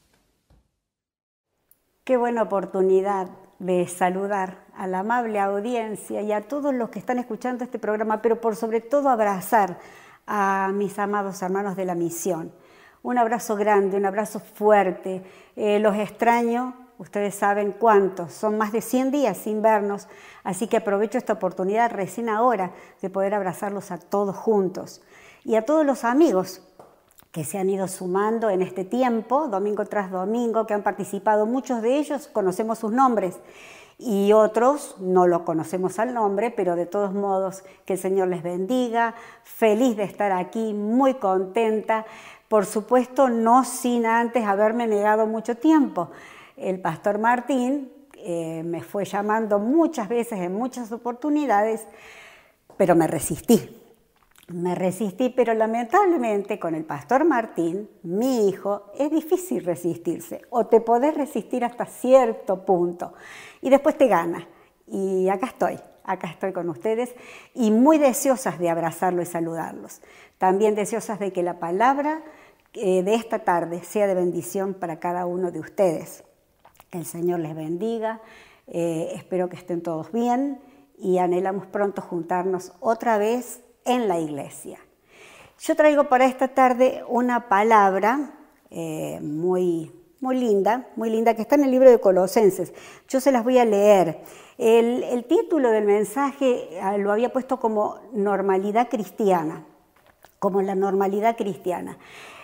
Qué buena oportunidad de saludar a la amable audiencia y a todos los que están escuchando este programa, pero por sobre todo abrazar a mis amados hermanos de la misión. Un abrazo grande, un abrazo fuerte. Eh, los extraño, ustedes saben cuántos, son más de cien días sin vernos, así que aprovecho esta oportunidad recién ahora de poder abrazarlos a todos juntos. Y a todos los amigos que se han ido sumando en este tiempo, domingo tras domingo, que han participado, muchos de ellos conocemos sus nombres y otros no lo conocemos al nombre, pero de todos modos que el Señor les bendiga, feliz de estar aquí, muy contenta, por supuesto no sin antes haberme negado mucho tiempo. El pastor Martín eh, me fue llamando muchas veces, en muchas oportunidades, pero me resistí. Me resistí, pero lamentablemente con el pastor Martín, mi hijo, es difícil resistirse. O te podés resistir hasta cierto punto y después te gana. Y acá estoy, acá estoy con ustedes y muy deseosas de abrazarlos y saludarlos. También deseosas de que la palabra eh, de esta tarde sea de bendición para cada uno de ustedes. Que el Señor les bendiga, eh, espero que estén todos bien y anhelamos pronto juntarnos otra vez en la iglesia. Yo traigo para esta tarde una palabra eh, muy, muy linda, muy linda, que está en el libro de Colosenses. Yo se las voy a leer. El, el título del mensaje eh, lo había puesto como normalidad cristiana, como la normalidad cristiana.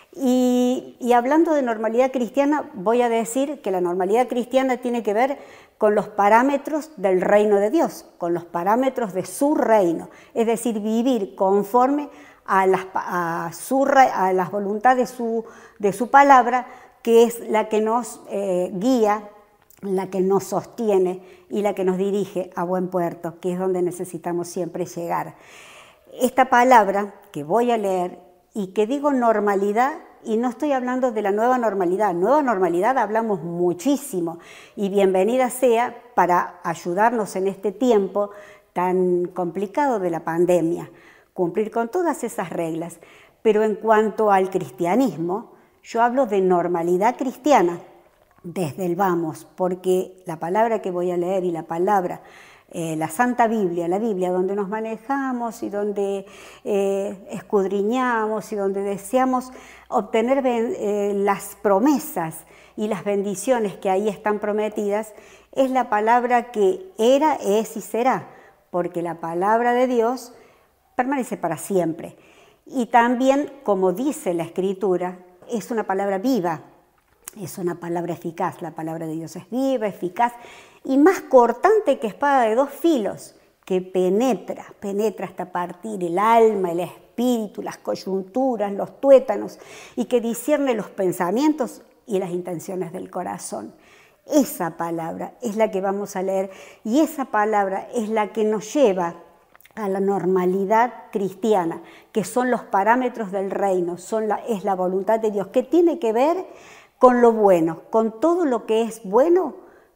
Y, y hablando de normalidad cristiana, voy a decir que la normalidad cristiana tiene que ver con los parámetros del reino de Dios, con los parámetros de su reino, es decir, vivir conforme a las, a su, a las voluntades de su, de su palabra, que es la que nos eh, guía, la que nos sostiene y la que nos dirige a buen puerto, que es donde necesitamos siempre llegar. Esta palabra que voy a leer y que digo normalidad, y no estoy hablando de la nueva normalidad, nueva normalidad hablamos muchísimo y bienvenida sea para ayudarnos en este tiempo tan complicado de la pandemia, cumplir con todas esas reglas. Pero en cuanto al cristianismo, yo hablo de normalidad cristiana desde el vamos, porque la palabra que voy a leer y la palabra Eh, la Santa Biblia, la Biblia donde nos manejamos y donde eh, escudriñamos y donde deseamos obtener eh, las promesas y las bendiciones que ahí están prometidas, es la palabra que era, es y será, porque la palabra de Dios permanece para siempre. Y también, como dice la Escritura, es una palabra viva, es una palabra eficaz, la palabra de Dios es viva, eficaz, y más cortante que espada de dos filos, que penetra, penetra hasta partir el alma, el espíritu, las coyunturas, los tuétanos, y que discierne los pensamientos y las intenciones del corazón. Esa palabra es la que vamos a leer, y esa palabra es la que nos lleva a la normalidad cristiana, que son los parámetros del reino, son la, es la voluntad de Dios, que tiene que ver con lo bueno, con todo lo que es bueno,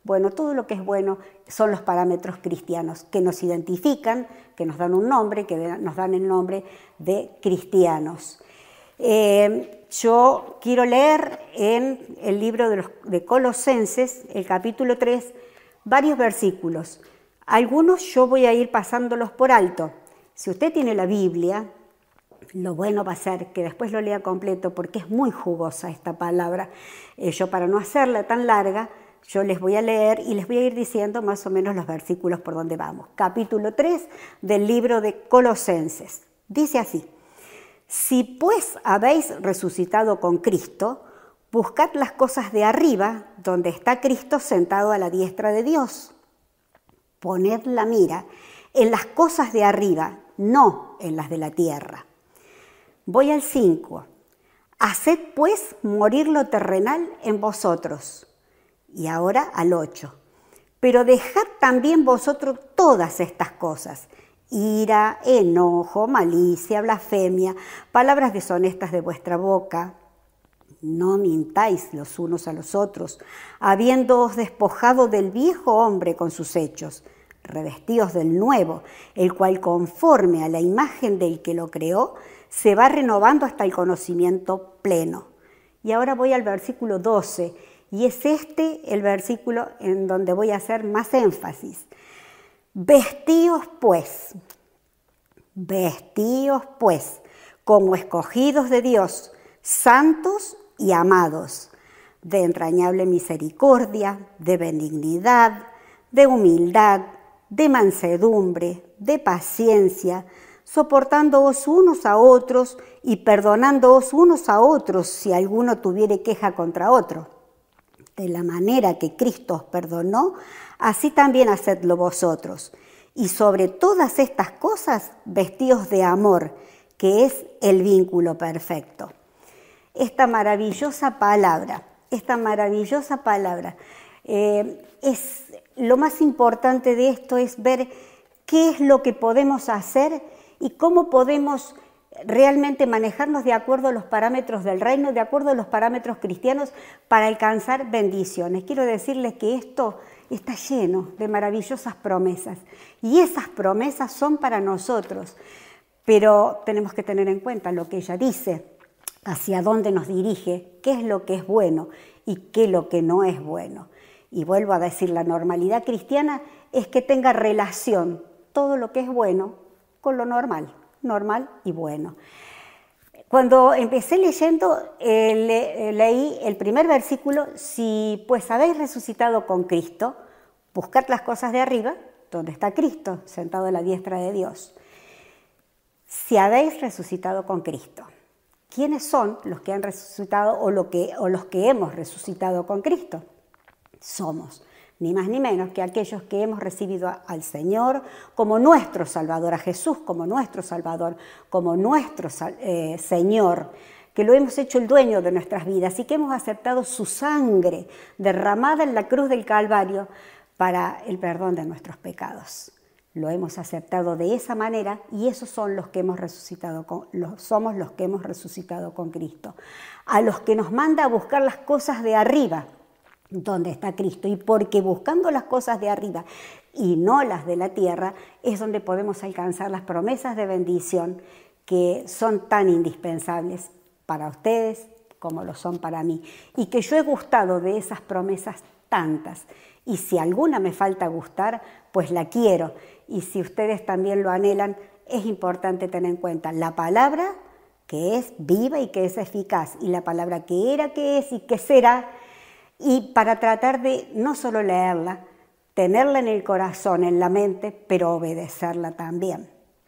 Bueno, todo lo que es bueno son los parámetros cristianos que nos identifican, que nos dan un nombre, que nos dan el nombre de cristianos. Eh, yo quiero leer en el libro de, los, de Colosenses, el capítulo tres, varios versículos. Algunos yo voy a ir pasándolos por alto. Si usted tiene la Biblia, lo bueno va a ser que después lo lea completo porque es muy jugosa esta palabra. Eh, yo para no hacerla tan larga, yo les voy a leer y les voy a ir diciendo más o menos los versículos por donde vamos. Capítulo tres del libro de Colosenses. Dice así: si pues habéis resucitado con Cristo, buscad las cosas de arriba, donde está Cristo sentado a la diestra de Dios. Poned la mira en las cosas de arriba, no en las de la tierra. Voy al cinco. Haced pues morir lo terrenal en vosotros. Y ahora al ocho. Pero dejad también vosotros todas estas cosas: ira, enojo, malicia, blasfemia, palabras deshonestas de vuestra boca. No mintáis los unos a los otros, habiéndoos despojado del viejo hombre con sus hechos, revestíos del nuevo, el cual conforme a la imagen del que lo creó, se va renovando hasta el conocimiento pleno. Y ahora voy al versículo doce, y es este el versículo en donde voy a hacer más énfasis. Vestíos pues, vestíos pues, como escogidos de Dios, santos y amados, de entrañable misericordia, de benignidad, de humildad, de mansedumbre, de paciencia, soportándoos unos a otros y perdonándoos unos a otros si alguno tuviere queja contra otro. De la manera que Cristo os perdonó, así también hacedlo vosotros. Y sobre todas estas cosas, vestíos de amor, que es el vínculo perfecto. Esta maravillosa palabra, esta maravillosa palabra, eh, es lo más importante de esto es ver qué es lo que podemos hacer y cómo podemos realmente manejarnos de acuerdo a los parámetros del reino, de acuerdo a los parámetros cristianos para alcanzar bendiciones. Quiero decirles que esto está lleno de maravillosas promesas y esas promesas son para nosotros, pero tenemos que tener en cuenta lo que ella dice, hacia dónde nos dirige, qué es lo que es bueno y qué es lo que no es bueno. Y vuelvo a decir, la normalidad cristiana es que tenga relación todo lo que es bueno con lo normal, normal y bueno. Cuando empecé leyendo, eh, le, eh, leí el primer versículo: si pues habéis resucitado con Cristo, buscad las cosas de arriba, donde está Cristo, sentado a la diestra de Dios. Si habéis resucitado con Cristo. ¿Quiénes son los que han resucitado o, lo que, o los que hemos resucitado con Cristo? Somos ni más ni menos que aquellos que hemos recibido al Señor como nuestro Salvador, a Jesús como nuestro Salvador, como nuestro eh, Señor, que lo hemos hecho el dueño de nuestras vidas y que hemos aceptado su sangre derramada en la cruz del Calvario para el perdón de nuestros pecados. Lo hemos aceptado de esa manera y esos son los que hemos resucitado con, los, somos los que hemos resucitado con Cristo. A los que nos manda a buscar las cosas de arriba, donde está Cristo, y porque buscando las cosas de arriba y no las de la tierra es donde podemos alcanzar las promesas de bendición que son tan indispensables para ustedes como lo son para mí, y que yo he gustado de esas promesas tantas, y si alguna me falta gustar, pues la quiero, y si ustedes también lo anhelan, es importante tener en cuenta la palabra que es viva y que es eficaz, y la palabra que era, que es y que será, y para tratar de no solo leerla, tenerla en el corazón, en la mente, pero obedecerla también.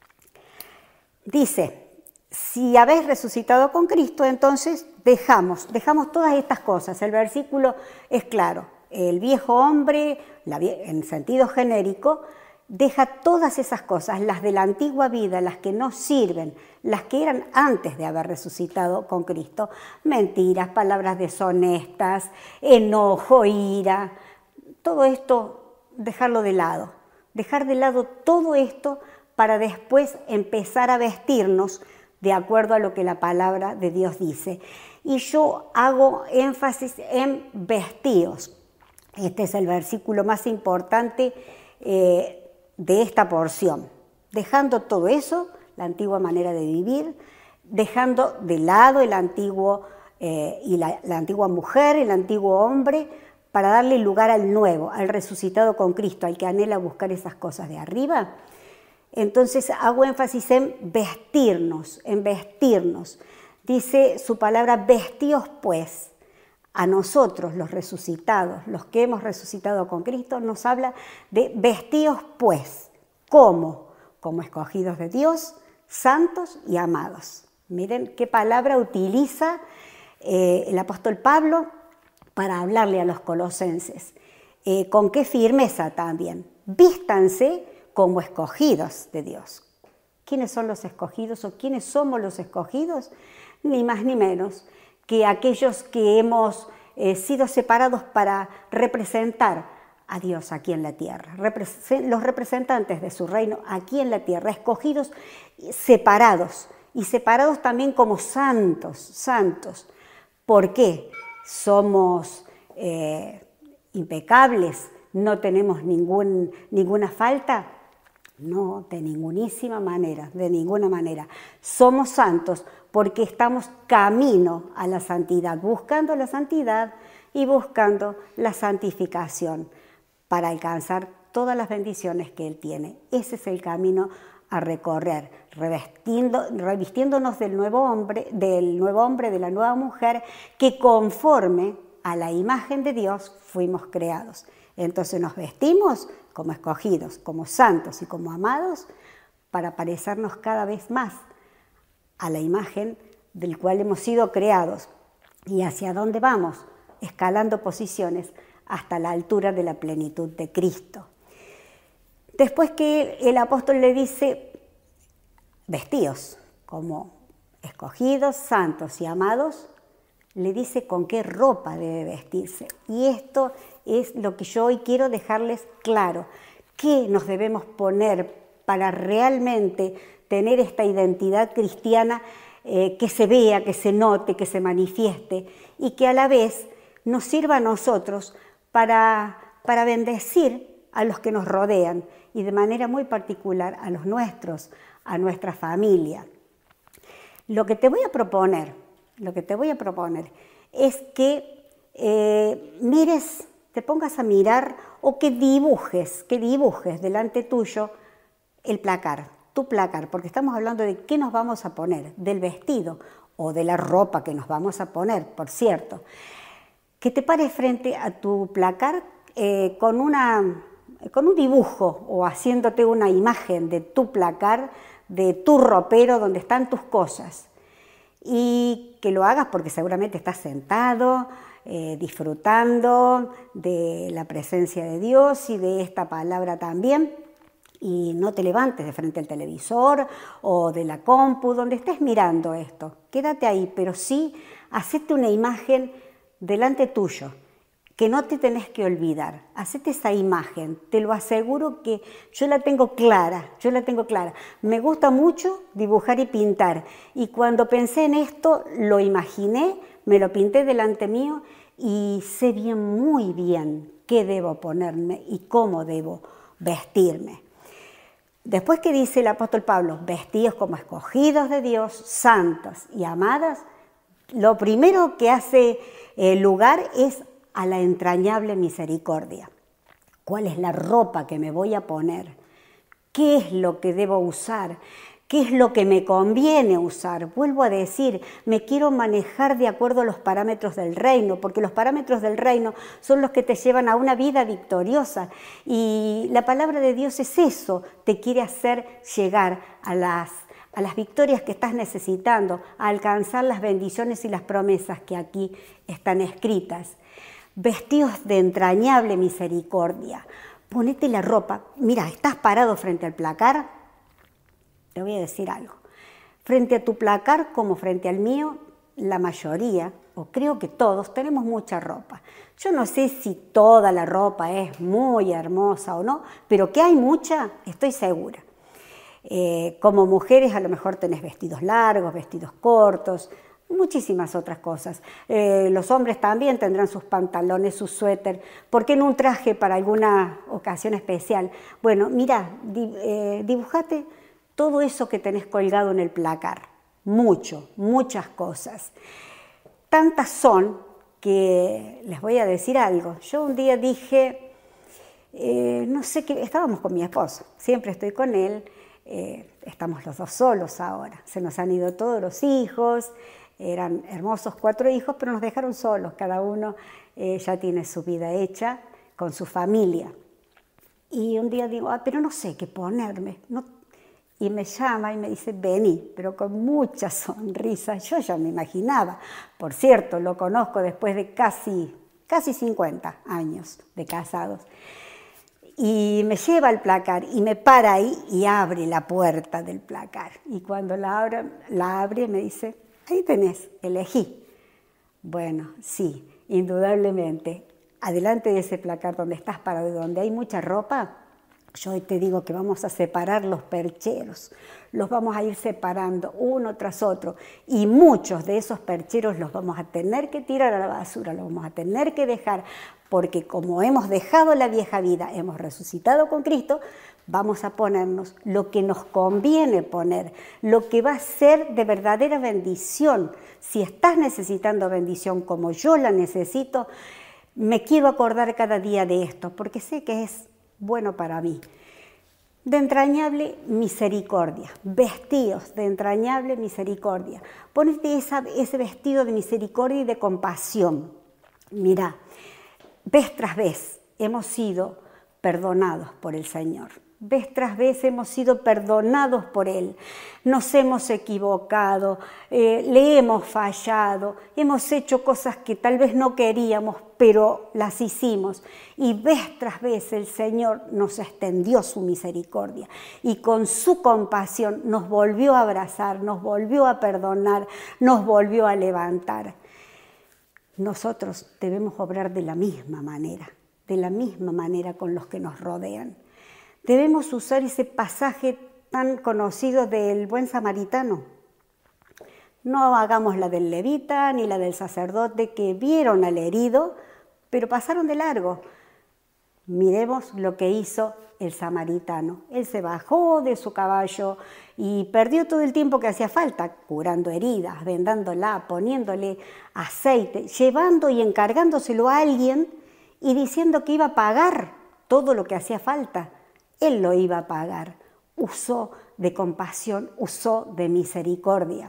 Dice, si habéis resucitado con Cristo, entonces dejamos, dejamos todas estas cosas. El versículo es claro, el viejo hombre, la, en sentido genérico, deja todas esas cosas, las de la antigua vida, las que no sirven, las que eran antes de haber resucitado con Cristo, mentiras, palabras deshonestas, enojo, ira, todo esto dejarlo de lado, dejar de lado todo esto para después empezar a vestirnos de acuerdo a lo que la palabra de Dios dice. Y yo hago énfasis en vestíos. Este es el versículo más importante eh, de esta porción. Dejando todo eso, la antigua manera de vivir, dejando de lado el antiguo eh, y la, la antigua mujer, el antiguo hombre, para darle lugar al nuevo, al resucitado con Cristo, al que anhela buscar esas cosas de arriba. Entonces hago énfasis en vestirnos, en vestirnos. Dice su palabra, vestíos pues. A nosotros, los resucitados, los que hemos resucitado con Cristo, nos habla de vestíos pues. ¿Cómo? Como escogidos de Dios, santos y amados. Miren qué palabra utiliza eh, el apóstol Pablo para hablarle a los colosenses. Eh, con qué firmeza también. Vístanse como escogidos de Dios. ¿Quiénes son los escogidos o quiénes somos los escogidos? Ni más ni menos que aquellos que hemos eh, sido separados para representar a Dios aquí en la tierra. Represen- los representantes de su reino aquí en la tierra, escogidos, separados, y separados también como santos, santos. ¿Por qué? Somos eh, impecables, no tenemos ningún, ninguna falta. No, de ningunísima manera, de ninguna manera. Somos santos porque estamos camino a la santidad, buscando la santidad y buscando la santificación para alcanzar todas las bendiciones que Él tiene. Ese es el camino a recorrer, revestiendo, revistiéndonos del nuevo hombre, del nuevo hombre, de la nueva mujer, que conforme a la imagen de Dios fuimos creados. Entonces nos vestimos como escogidos, como santos y como amados, para parecernos cada vez más a la imagen del cual hemos sido creados. ¿Y hacia dónde vamos? Escalando posiciones hasta la altura de la plenitud de Cristo. Después que el apóstol le dice, vestíos como escogidos, santos y amados, le dice con qué ropa debe vestirse. Y esto es lo que yo hoy quiero dejarles claro. ¿Qué nos debemos poner para realmente tener esta identidad cristiana eh, que se vea, que se note, que se manifieste y que a la vez nos sirva a nosotros para, para bendecir a los que nos rodean y de manera muy particular a los nuestros, a nuestra familia? Lo que te voy a proponer, lo que te voy a proponer es que eh, mires, te pongas a mirar o que dibujes, que dibujes delante tuyo el placar, tu placar, porque estamos hablando de qué nos vamos a poner, del vestido o de la ropa que nos vamos a poner, por cierto. Que te pares frente a tu placar eh, con, una, con un dibujo o haciéndote una imagen de tu placar, de tu ropero donde están tus cosas. Y que lo hagas porque seguramente estás sentado, eh, disfrutando de la presencia de Dios y de esta palabra también. Y no te levantes de frente al televisor o de la compu, donde estés mirando esto. Quédate ahí, pero sí, hacete una imagen delante tuyo, que no te tenés que olvidar. Hacete esa imagen, te lo aseguro que yo la tengo clara, yo la tengo clara. Me gusta mucho dibujar y pintar, y cuando pensé en esto, lo imaginé, me lo pinté delante mío, y sé bien, muy bien, qué debo ponerme y cómo debo vestirme. Después que dice el apóstol Pablo, vestidos como escogidos de Dios, santos y amadas, lo primero que hace eh, lugar es a la entrañable misericordia. ¿Cuál es la ropa que me voy a poner? ¿Qué es lo que debo usar? ¿Qué es lo que me conviene usar? Vuelvo a decir, me quiero manejar de acuerdo a los parámetros del reino, porque los parámetros del reino son los que te llevan a una vida victoriosa. Y la palabra de Dios es eso, te quiere hacer llegar a las, a las victorias que estás necesitando, a alcanzar las bendiciones y las promesas que aquí están escritas. Vestidos de entrañable misericordia. Ponete la ropa. Mira, estás parado frente al placar. Te voy a decir algo. Frente a tu placar, como frente al mío, la mayoría, o creo que todos, tenemos mucha ropa. Yo no sé si toda la ropa es muy hermosa o no, pero que hay mucha, estoy segura. Eh, como mujeres a lo mejor tenés vestidos largos, vestidos cortos, muchísimas otras cosas. Eh, los hombres también tendrán sus pantalones, sus suéter. ¿Por qué no un traje para alguna ocasión especial? Bueno, mira, di, eh, dibujate todo eso que tenés colgado en el placar. Mucho, muchas cosas. Tantas son que les voy a decir algo. Yo un día dije, eh, no sé qué, estábamos con mi esposo, siempre estoy con él, eh, estamos los dos solos ahora. Se nos han ido todos los hijos. Eran hermosos cuatro hijos, pero nos dejaron solos. Cada uno eh, ya tiene su vida hecha con su familia. Y un día digo, ah, pero no sé qué ponerme. No. Y me llama y me dice, vení, pero con mucha sonrisa. Yo ya me imaginaba. Por cierto, lo conozco después de casi, casi cincuenta años de casados. Y me lleva al placar y me para ahí y abre la puerta del placar. Y cuando la abre, la abre me dice, ahí tenés, elegí. Bueno, sí, indudablemente. Adelante de ese placar donde estás parado y donde hay mucha ropa, yo hoy te digo que vamos a separar los percheros. Los vamos a ir separando uno tras otro. Y muchos de esos percheros los vamos a tener que tirar a la basura, los vamos a tener que dejar, porque como hemos dejado la vieja vida, hemos resucitado con Cristo, vamos a ponernos lo que nos conviene poner, lo que va a ser de verdadera bendición. Si estás necesitando bendición como yo la necesito, me quiero acordar cada día de esto, porque sé que es bueno para mí. De entrañable misericordia, vestidos de entrañable misericordia. Ponete esa, ese vestido de misericordia y de compasión. Mirá, vez tras vez hemos sido perdonados por el Señor. Vez tras vez hemos sido perdonados por Él. Nos hemos equivocado, eh, le hemos fallado, hemos hecho cosas que tal vez no queríamos, pero las hicimos. Y vez tras vez el Señor nos extendió su misericordia y con su compasión nos volvió a abrazar, nos volvió a perdonar, nos volvió a levantar. Nosotros debemos obrar de la misma manera, de la misma manera con los que nos rodean. Debemos usar ese pasaje tan conocido del buen samaritano. No hagamos la del levita ni la del sacerdote que vieron al herido, pero pasaron de largo. Miremos lo que hizo el samaritano. Él se bajó de su caballo y perdió todo el tiempo que hacía falta, curando heridas, vendándola, poniéndole aceite, llevando y encargándoselo a alguien y diciendo que iba a pagar todo lo que hacía falta. Él lo iba a pagar. Usó de compasión, usó de misericordia.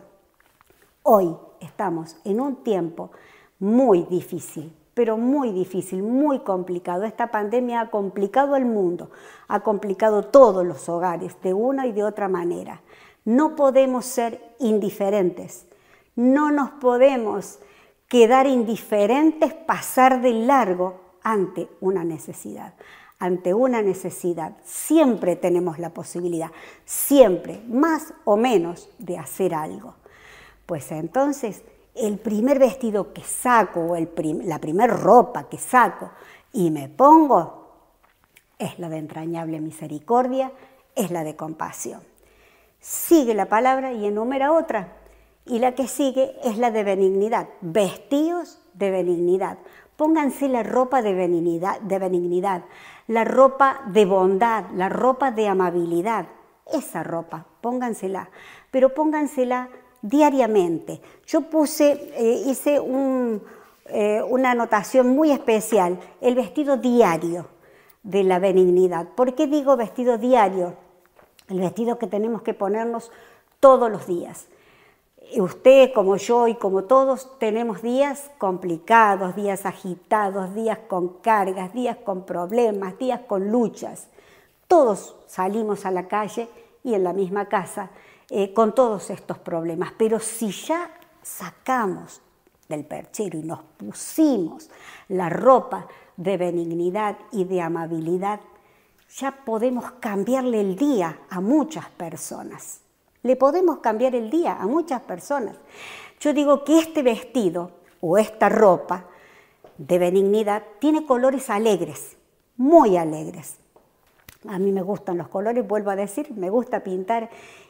Hoy estamos en un tiempo muy difícil, pero muy difícil, muy complicado. Esta pandemia ha complicado el mundo, ha complicado todos los hogares de una y de otra manera. No podemos ser indiferentes, no nos podemos quedar indiferentes, pasar de largo ante una necesidad. Ante una necesidad siempre tenemos la posibilidad, siempre, más o menos, de hacer algo. Pues entonces, el primer vestido que saco, o el prim- la primer ropa que saco y me pongo, es la de entrañable misericordia, es la de compasión. Sigue la palabra y enumera otra, y la que sigue es la de benignidad, vestidos de benignidad. Pónganse la ropa de benignidad, de benignidad, la ropa de bondad, la ropa de amabilidad. Esa ropa, póngansela, pero póngansela diariamente. Yo puse, eh, hice un, eh, una anotación muy especial, el vestido diario de la benignidad. ¿Por qué digo vestido diario? El vestido que tenemos que ponernos todos los días. Usted, como yo y como todos, tenemos días complicados, días agitados, días con cargas, días con problemas, días con luchas. Todos salimos a la calle y en la misma casa eh, con todos estos problemas. Pero si ya sacamos del perchero y nos pusimos la ropa de benignidad y de amabilidad, ya podemos cambiarle el día a muchas personas. Le podemos cambiar el día a muchas personas. Yo digo que este vestido o esta ropa de benignidad tiene colores alegres, muy alegres. A mí me gustan los colores, vuelvo a decir, me gusta pintar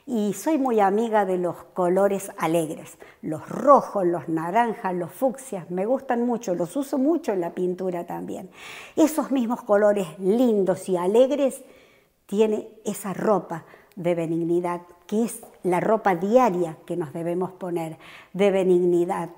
y soy muy amiga de los colores alegres, los rojos, los naranjas, los fucsias, me gustan mucho, los uso mucho en la pintura también. Esos mismos colores lindos y alegres tiene esa ropa de benignidad, que es la ropa diaria que nos debemos poner, de benignidad.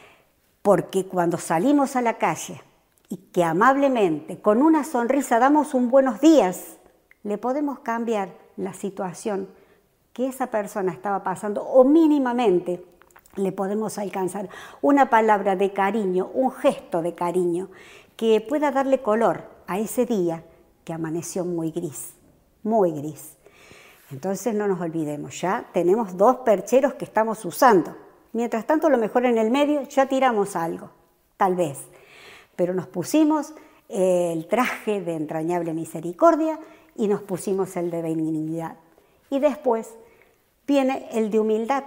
Porque cuando salimos a la calle y que amablemente, con una sonrisa, damos un buenos días, le podemos cambiar la situación que esa persona estaba pasando, o mínimamente le podemos alcanzar una palabra de cariño, un gesto de cariño, que pueda darle color a ese día que amaneció muy gris, muy gris. Entonces no nos olvidemos, ya tenemos dos percheros que estamos usando. Mientras tanto, a lo mejor en el medio ya tiramos algo, tal vez. Pero nos pusimos el traje de entrañable misericordia y nos pusimos el de benignidad. Y después viene el de humildad.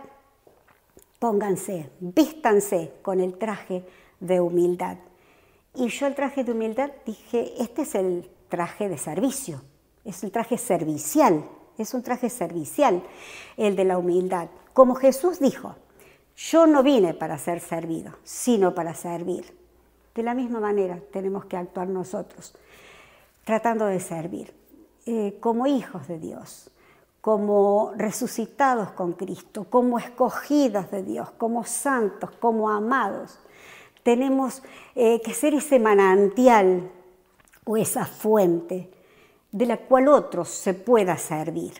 Pónganse, vístanse con el traje de humildad. Y yo el traje de humildad dije, este es el traje de servicio, es el traje servicial, es un traje servicial, el de la humildad. Como Jesús dijo, yo no vine para ser servido, sino para servir. De la misma manera tenemos que actuar nosotros, tratando de servir, eh, como hijos de Dios, como resucitados con Cristo, como escogidos de Dios, como santos, como amados. Tenemos eh, que ser ese manantial o esa fuente de la cual otros se pueda servir.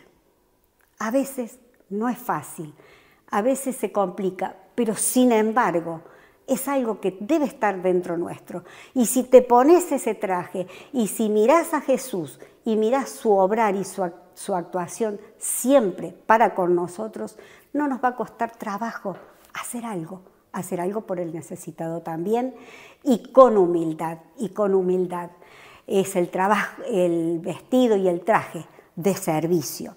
A veces no es fácil, a veces se complica, pero sin embargo es algo que debe estar dentro nuestro. Y si te pones ese traje y si mirás a Jesús y mirás su obrar y su, su actuación siempre para con nosotros, no nos va a costar trabajo hacer algo, hacer algo por el necesitado también, y con humildad, y con humildad. Es el trabajo, el vestido y el traje de servicio.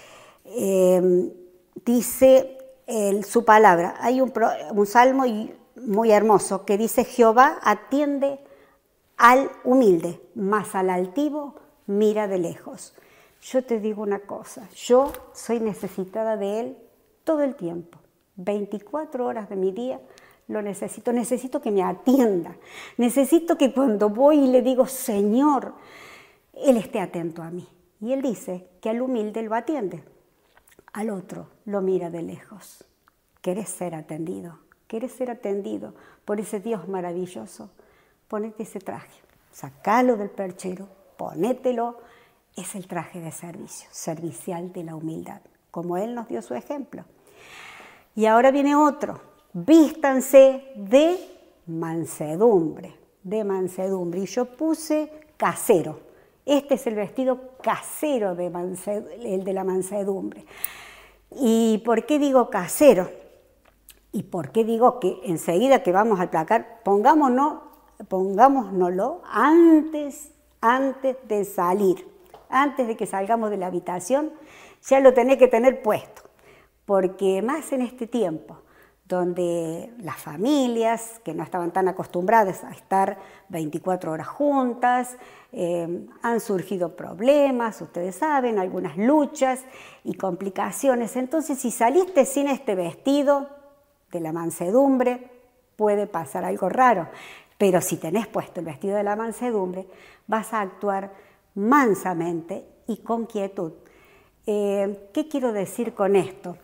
Eh, dice el, su palabra, hay un, un salmo muy hermoso que dice: Jehová atiende al humilde, mas al altivo mira de lejos. Yo te digo una cosa, yo soy necesitada de Él todo el tiempo, veinticuatro horas de mi día lo necesito, necesito que me atienda, necesito que cuando voy y le digo Señor, Él esté atento a mí. Y Él dice que al humilde lo atiende, al otro lo mira de lejos. ¿Querés ser atendido? ¿Querés ser atendido por ese Dios maravilloso? Ponete ese traje, sacalo del perchero, ponételo, es el traje de servicio, servicial de la humildad, como Él nos dio su ejemplo. Y ahora viene otro. Vístanse de mansedumbre, de mansedumbre. Y yo puse casero. Este es el vestido casero de mansed- el de la mansedumbre. ¿Y por qué digo casero? ¿Y por qué digo que enseguida que vamos al placar, pongámonos, pongámonoslo antes, antes de salir, antes de que salgamos de la habitación, ya lo tenés que tener puesto? Porque más en este tiempo, donde las familias que no estaban tan acostumbradas a estar veinticuatro horas juntas, eh, han surgido problemas, ustedes saben, algunas luchas y complicaciones. Entonces, si saliste sin este vestido de la mansedumbre, puede pasar algo raro. Pero si tenés puesto el vestido de la mansedumbre, vas a actuar mansamente y con quietud. Eh, ¿Qué quiero decir con esto?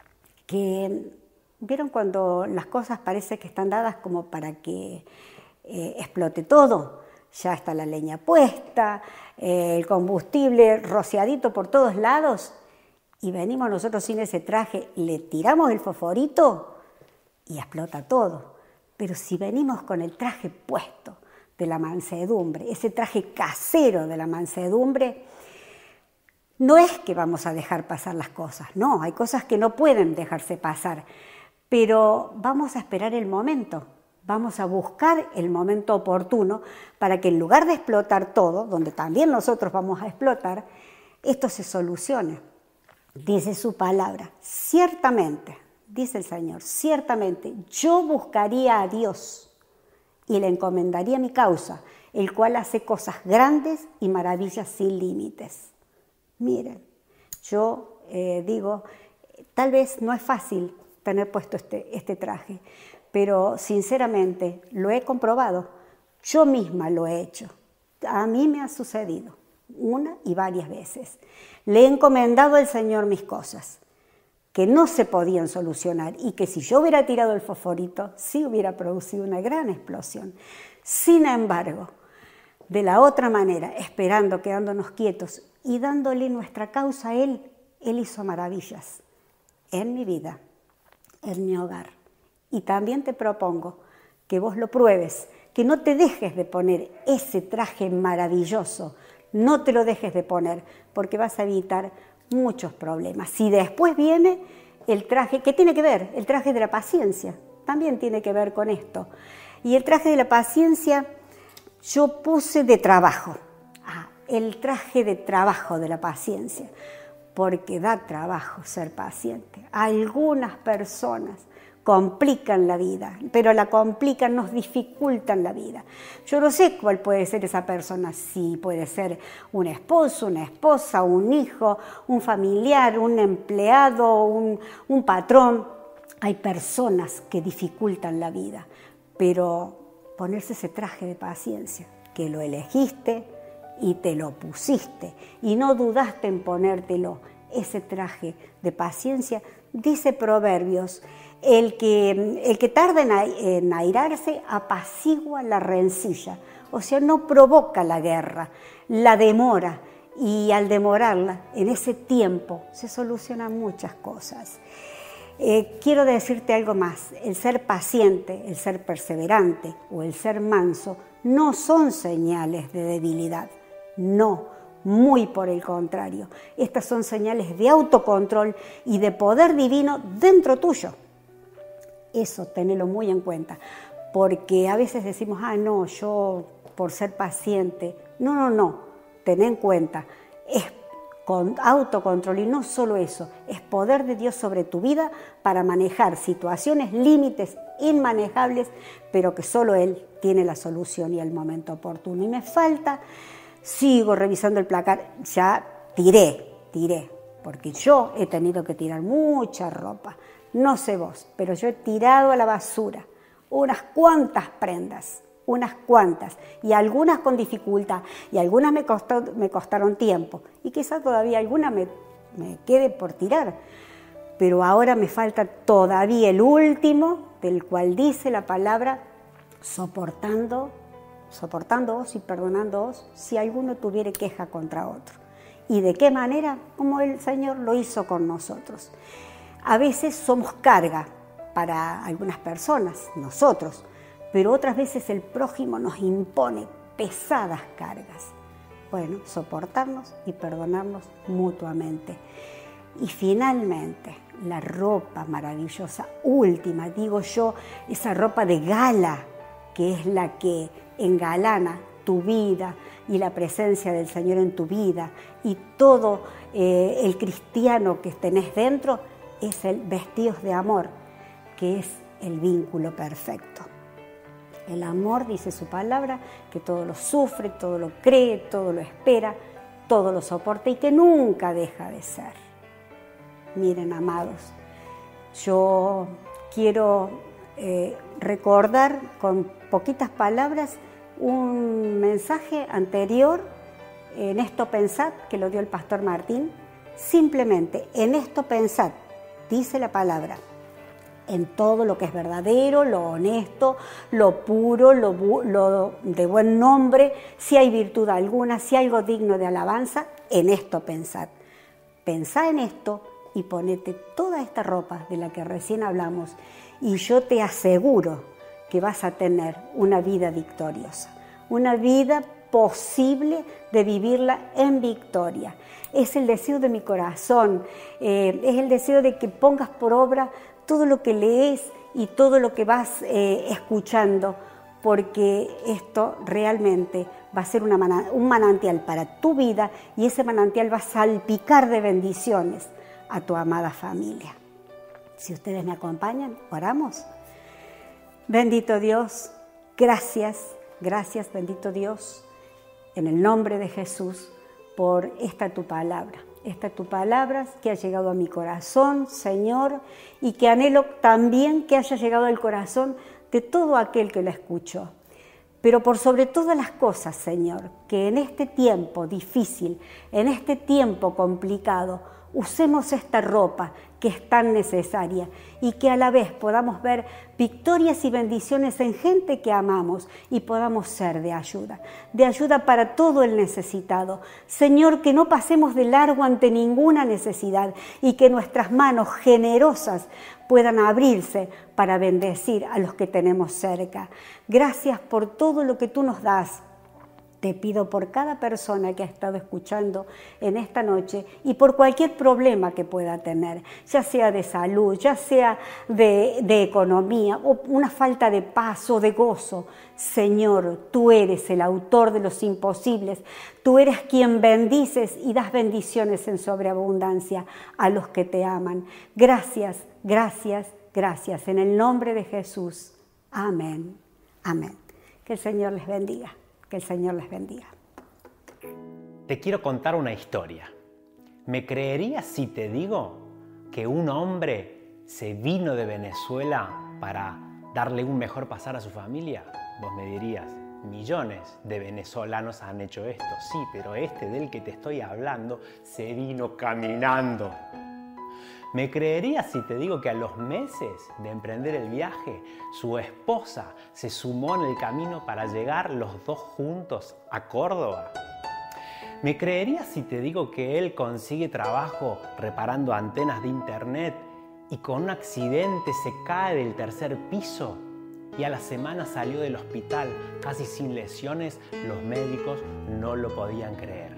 Que ¿vieron cuando las cosas parece que están dadas como para que eh, explote todo? Ya está la leña puesta, eh, el combustible rociadito por todos lados, y venimos nosotros sin ese traje, le tiramos el fosforito y explota todo. Pero si venimos con el traje puesto de la mansedumbre, ese traje casero de la mansedumbre, no es que vamos a dejar pasar las cosas, no, hay cosas que no pueden dejarse pasar. Pero vamos a esperar el momento, vamos a buscar el momento oportuno para que en lugar de explotar todo, donde también nosotros vamos a explotar, esto se solucione. Dice su palabra, ciertamente, dice el Señor, ciertamente yo buscaría a Dios y le encomendaría mi causa, el cual hace cosas grandes y maravillas sin límites. Miren, yo eh, digo, Tal vez no es fácil tener puesto este, este traje, pero sinceramente lo he comprobado. Yo misma lo he hecho. A mí me ha sucedido una y varias veces. Le he encomendado al Señor mis cosas que no se podían solucionar y que si yo hubiera tirado el fosforito, sí hubiera producido una gran explosión. Sin embargo, de la otra manera, esperando, quedándonos quietos y dándole nuestra causa a Él, Él hizo maravillas en mi vida, en mi hogar. Y también te propongo que vos lo pruebes, que no te dejes de poner ese traje maravilloso, no te lo dejes de poner, porque vas a evitar muchos problemas. Si después viene el traje, ¿qué tiene que ver? El traje de la paciencia, también tiene que ver con esto. Y el traje de la paciencia yo puse de trabajo, ah, el traje de trabajo de la paciencia, porque da trabajo ser paciente. Algunas personas complican la vida, pero la complican, nos dificultan la vida. Yo no sé cuál puede ser esa persona, si puede ser un esposo, una esposa, un hijo, un familiar, un empleado, un, un patrón. Hay personas que dificultan la vida, pero ponerse ese traje de paciencia, que lo elegiste y te lo pusiste, y no dudaste en ponértelo, ese traje de paciencia. Dice Proverbios, el que, el que tarda en, en airarse apacigua la rencilla, o sea, no provoca la guerra, la demora, y al demorarla, en ese tiempo, se solucionan muchas cosas. Eh, quiero decirte algo más, el ser paciente, el ser perseverante o el ser manso no son señales de debilidad, no. Muy por el contrario, estas son señales de autocontrol y de poder divino dentro tuyo. Eso, tenelo muy en cuenta, porque a veces decimos, ah, no, yo por ser paciente. No, no, no, ten en cuenta, es con autocontrol y no solo eso, es poder de Dios sobre tu vida para manejar situaciones, límites inmanejables, pero que solo Él tiene la solución y el momento oportuno. Y me falta... Sigo revisando el placar, ya tiré, tiré, porque yo he tenido que tirar mucha ropa, no sé vos, pero yo he tirado a la basura unas cuantas prendas, unas cuantas, y algunas con dificultad, y algunas me, costó, me costaron tiempo, y quizás todavía alguna me, me quede por tirar, pero ahora me falta todavía el último, del cual dice la palabra, soportando soportándoos y perdonándoos si alguno tuviere queja contra otro. ¿Y de qué manera? Como el Señor lo hizo con nosotros. A veces somos carga para algunas personas, nosotros, pero otras veces el prójimo nos impone pesadas cargas. Bueno, soportarnos y perdonarnos mutuamente. Y finalmente, la ropa maravillosa, última, digo yo, esa ropa de gala, que es la que engalana tu vida y la presencia del Señor en tu vida y todo eh, el cristiano que tenés dentro es el vestidos de amor, que es el vínculo perfecto. El amor, dice su palabra, que todo lo sufre, todo lo cree, todo lo espera, todo lo soporta y que nunca deja de ser. Miren, amados, yo quiero eh, recordar con poquitas palabras un mensaje anterior, en esto pensad, que lo dio el pastor Martín. Simplemente, en esto pensad, dice la palabra, en todo lo que es verdadero, lo honesto, lo puro, lo, lo de buen nombre, si hay virtud alguna, si hay algo digno de alabanza, en esto pensad. Pensá en esto y ponete toda esta ropa de la que recién hablamos y yo te aseguro que vas a tener una vida victoriosa, una vida posible de vivirla en victoria. Es el deseo de mi corazón, eh, es el deseo de que pongas por obra todo lo que lees y todo lo que vas eh, escuchando, porque esto realmente va a ser una man- un manantial para tu vida y ese manantial va a salpicar de bendiciones a tu amada familia. Si ustedes me acompañan, oramos. Bendito Dios, gracias, gracias, bendito Dios, en el nombre de Jesús, por esta tu palabra. Esta es tu palabra que ha llegado a mi corazón, Señor, y que anhelo también que haya llegado al corazón de todo aquel que la escuchó. Pero por sobre todas las cosas, Señor, que en este tiempo difícil, en este tiempo complicado, usemos esta ropa que es tan necesaria y que a la vez podamos ver victorias y bendiciones en gente que amamos y podamos ser de ayuda, de ayuda para todo el necesitado. Señor, que no pasemos de largo ante ninguna necesidad y que nuestras manos generosas puedan abrirse para bendecir a los que tenemos cerca. Gracias por todo lo que tú nos das. Te pido por cada persona que ha estado escuchando en esta noche y por cualquier problema que pueda tener, ya sea de salud, ya sea de, de economía o una falta de paz o de gozo. Señor, tú eres el autor de los imposibles. Tú eres quien bendices y das bendiciones en sobreabundancia a los que te aman. Gracias, gracias, gracias. En el nombre de Jesús. Amén. Amén. Que el Señor les bendiga. Que el Señor les bendiga. Te quiero contar una historia. ¿Me creerías si te digo que un hombre se vino de Venezuela para darle un mejor pasar a su familia? Vos me dirías, millones de venezolanos han hecho esto. Sí, pero este del que te estoy hablando se vino caminando. ¿Me creerías si te digo que a los meses de emprender el viaje, su esposa se sumó en el camino para llegar los dos juntos a Córdoba? ¿Me creerías si te digo que él consigue trabajo reparando antenas de internet y con un accidente se cae del tercer piso y a la semana salió del hospital casi sin lesiones? Los médicos no lo podían creer.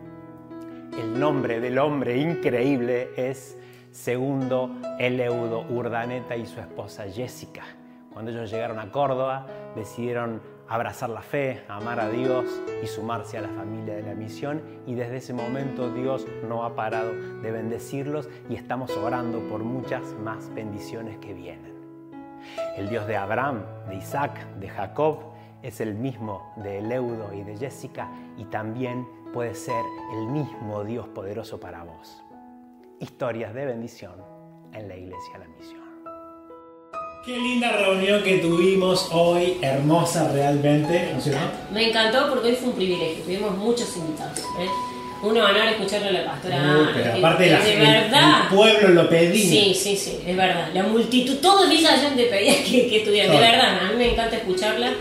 El nombre del hombre increíble es Segundo Eleudo Urdaneta y su esposa Jessica. Cuando ellos llegaron a Córdoba, decidieron abrazar la fe, amar a Dios y sumarse a la familia de la misión, y desde ese momento Dios no ha parado de bendecirlos y estamos orando por muchas más bendiciones que vienen. El Dios de Abraham, de Isaac, de Jacob es el mismo de Eleudo y de Jessica, y también puede ser el mismo Dios poderoso para vos. Historias de bendición en la Iglesia La Misión. Qué linda reunión que tuvimos hoy, hermosa realmente, ¿no es cierto? Me encantó porque hoy fue un privilegio, tuvimos muchos invitados. ¿eh? Un honor escucharle a la pastora. Uh, pero aparte de, la, de el, verdad. el pueblo lo pedía. Sí, sí, sí, es verdad. La multitud, todos Villa Allende pedía que, que estudiara. De verdad, a mí me encanta escucharla.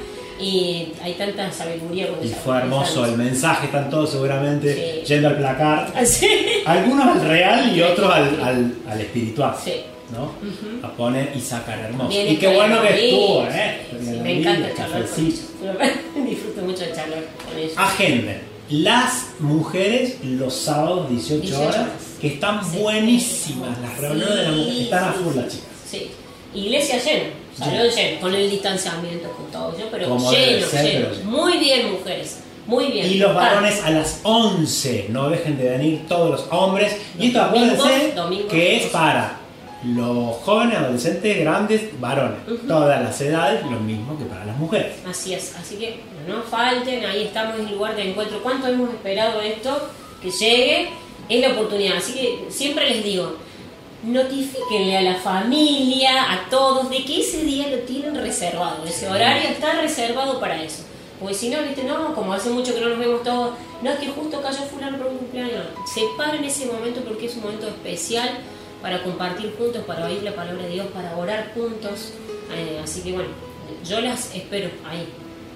Y hay tanta sabiduría con y esa. fue hermoso el mensaje, están todos seguramente sí. yendo al placar. Sí. Algunos al real y otros al, al, al espiritual. Sí. ¿no? Uh-huh. A poner y sacar hermoso. Bien, y qué bueno que estuvo, ¿eh? Sí, me encanta charlar con ellos. Disfruto mucho de charlar con ellos. Agenda. Las mujeres los sábados dieciocho horas, que están sí. buenísimas. Las reuniones sí, de la mujer están a full las chicas. Sí. Iglesia llena. Salón lleno, con el distanciamiento, con todo eso, pero Como lleno, ser, lleno. Pero muy bien, mujeres, muy bien. Y los varones a las once, no dejen de venir todos los hombres. Y esto acuérdense que es para los jóvenes, adolescentes, grandes, varones. Uh-huh. Todas las edades, lo mismo que para las mujeres. Así es, así que no falten, ahí estamos en el lugar de encuentro. ¿Cuánto hemos esperado esto? Que llegue, es la oportunidad. Así que siempre les digo, notifíquenle a la familia, a todos, de que ese día lo tienen reservado, ese horario está reservado para eso. Porque si no, viste, no, como hace mucho que no nos vemos todos, no es que justo cayó fulano por un cumpleaños, separen ese momento porque es un momento especial para compartir juntos, para oír la palabra de Dios, para orar juntos. Eh, así que bueno, yo las espero ahí.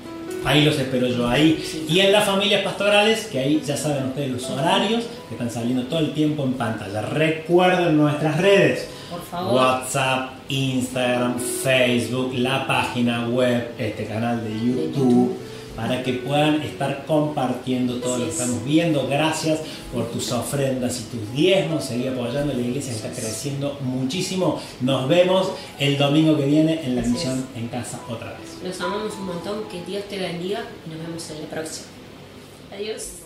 Ahí los espero yo, ahí. Sí. Y en las familias pastorales, que ahí ya saben ustedes los horarios, que están saliendo todo el tiempo en pantalla. Recuerden nuestras redes. Por favor. WhatsApp, Instagram, Facebook, la página web, este canal de YouTube, de YouTube. Para que puedan estar compartiendo todo sí. lo que estamos viendo. Gracias por tus ofrendas y tus diezmos. Seguí apoyando, la iglesia está creciendo muchísimo. Nos vemos el domingo que viene en la Así misión es. En casa otra vez. Los amamos un montón, que Dios te bendiga y nos vemos en la próxima. Adiós.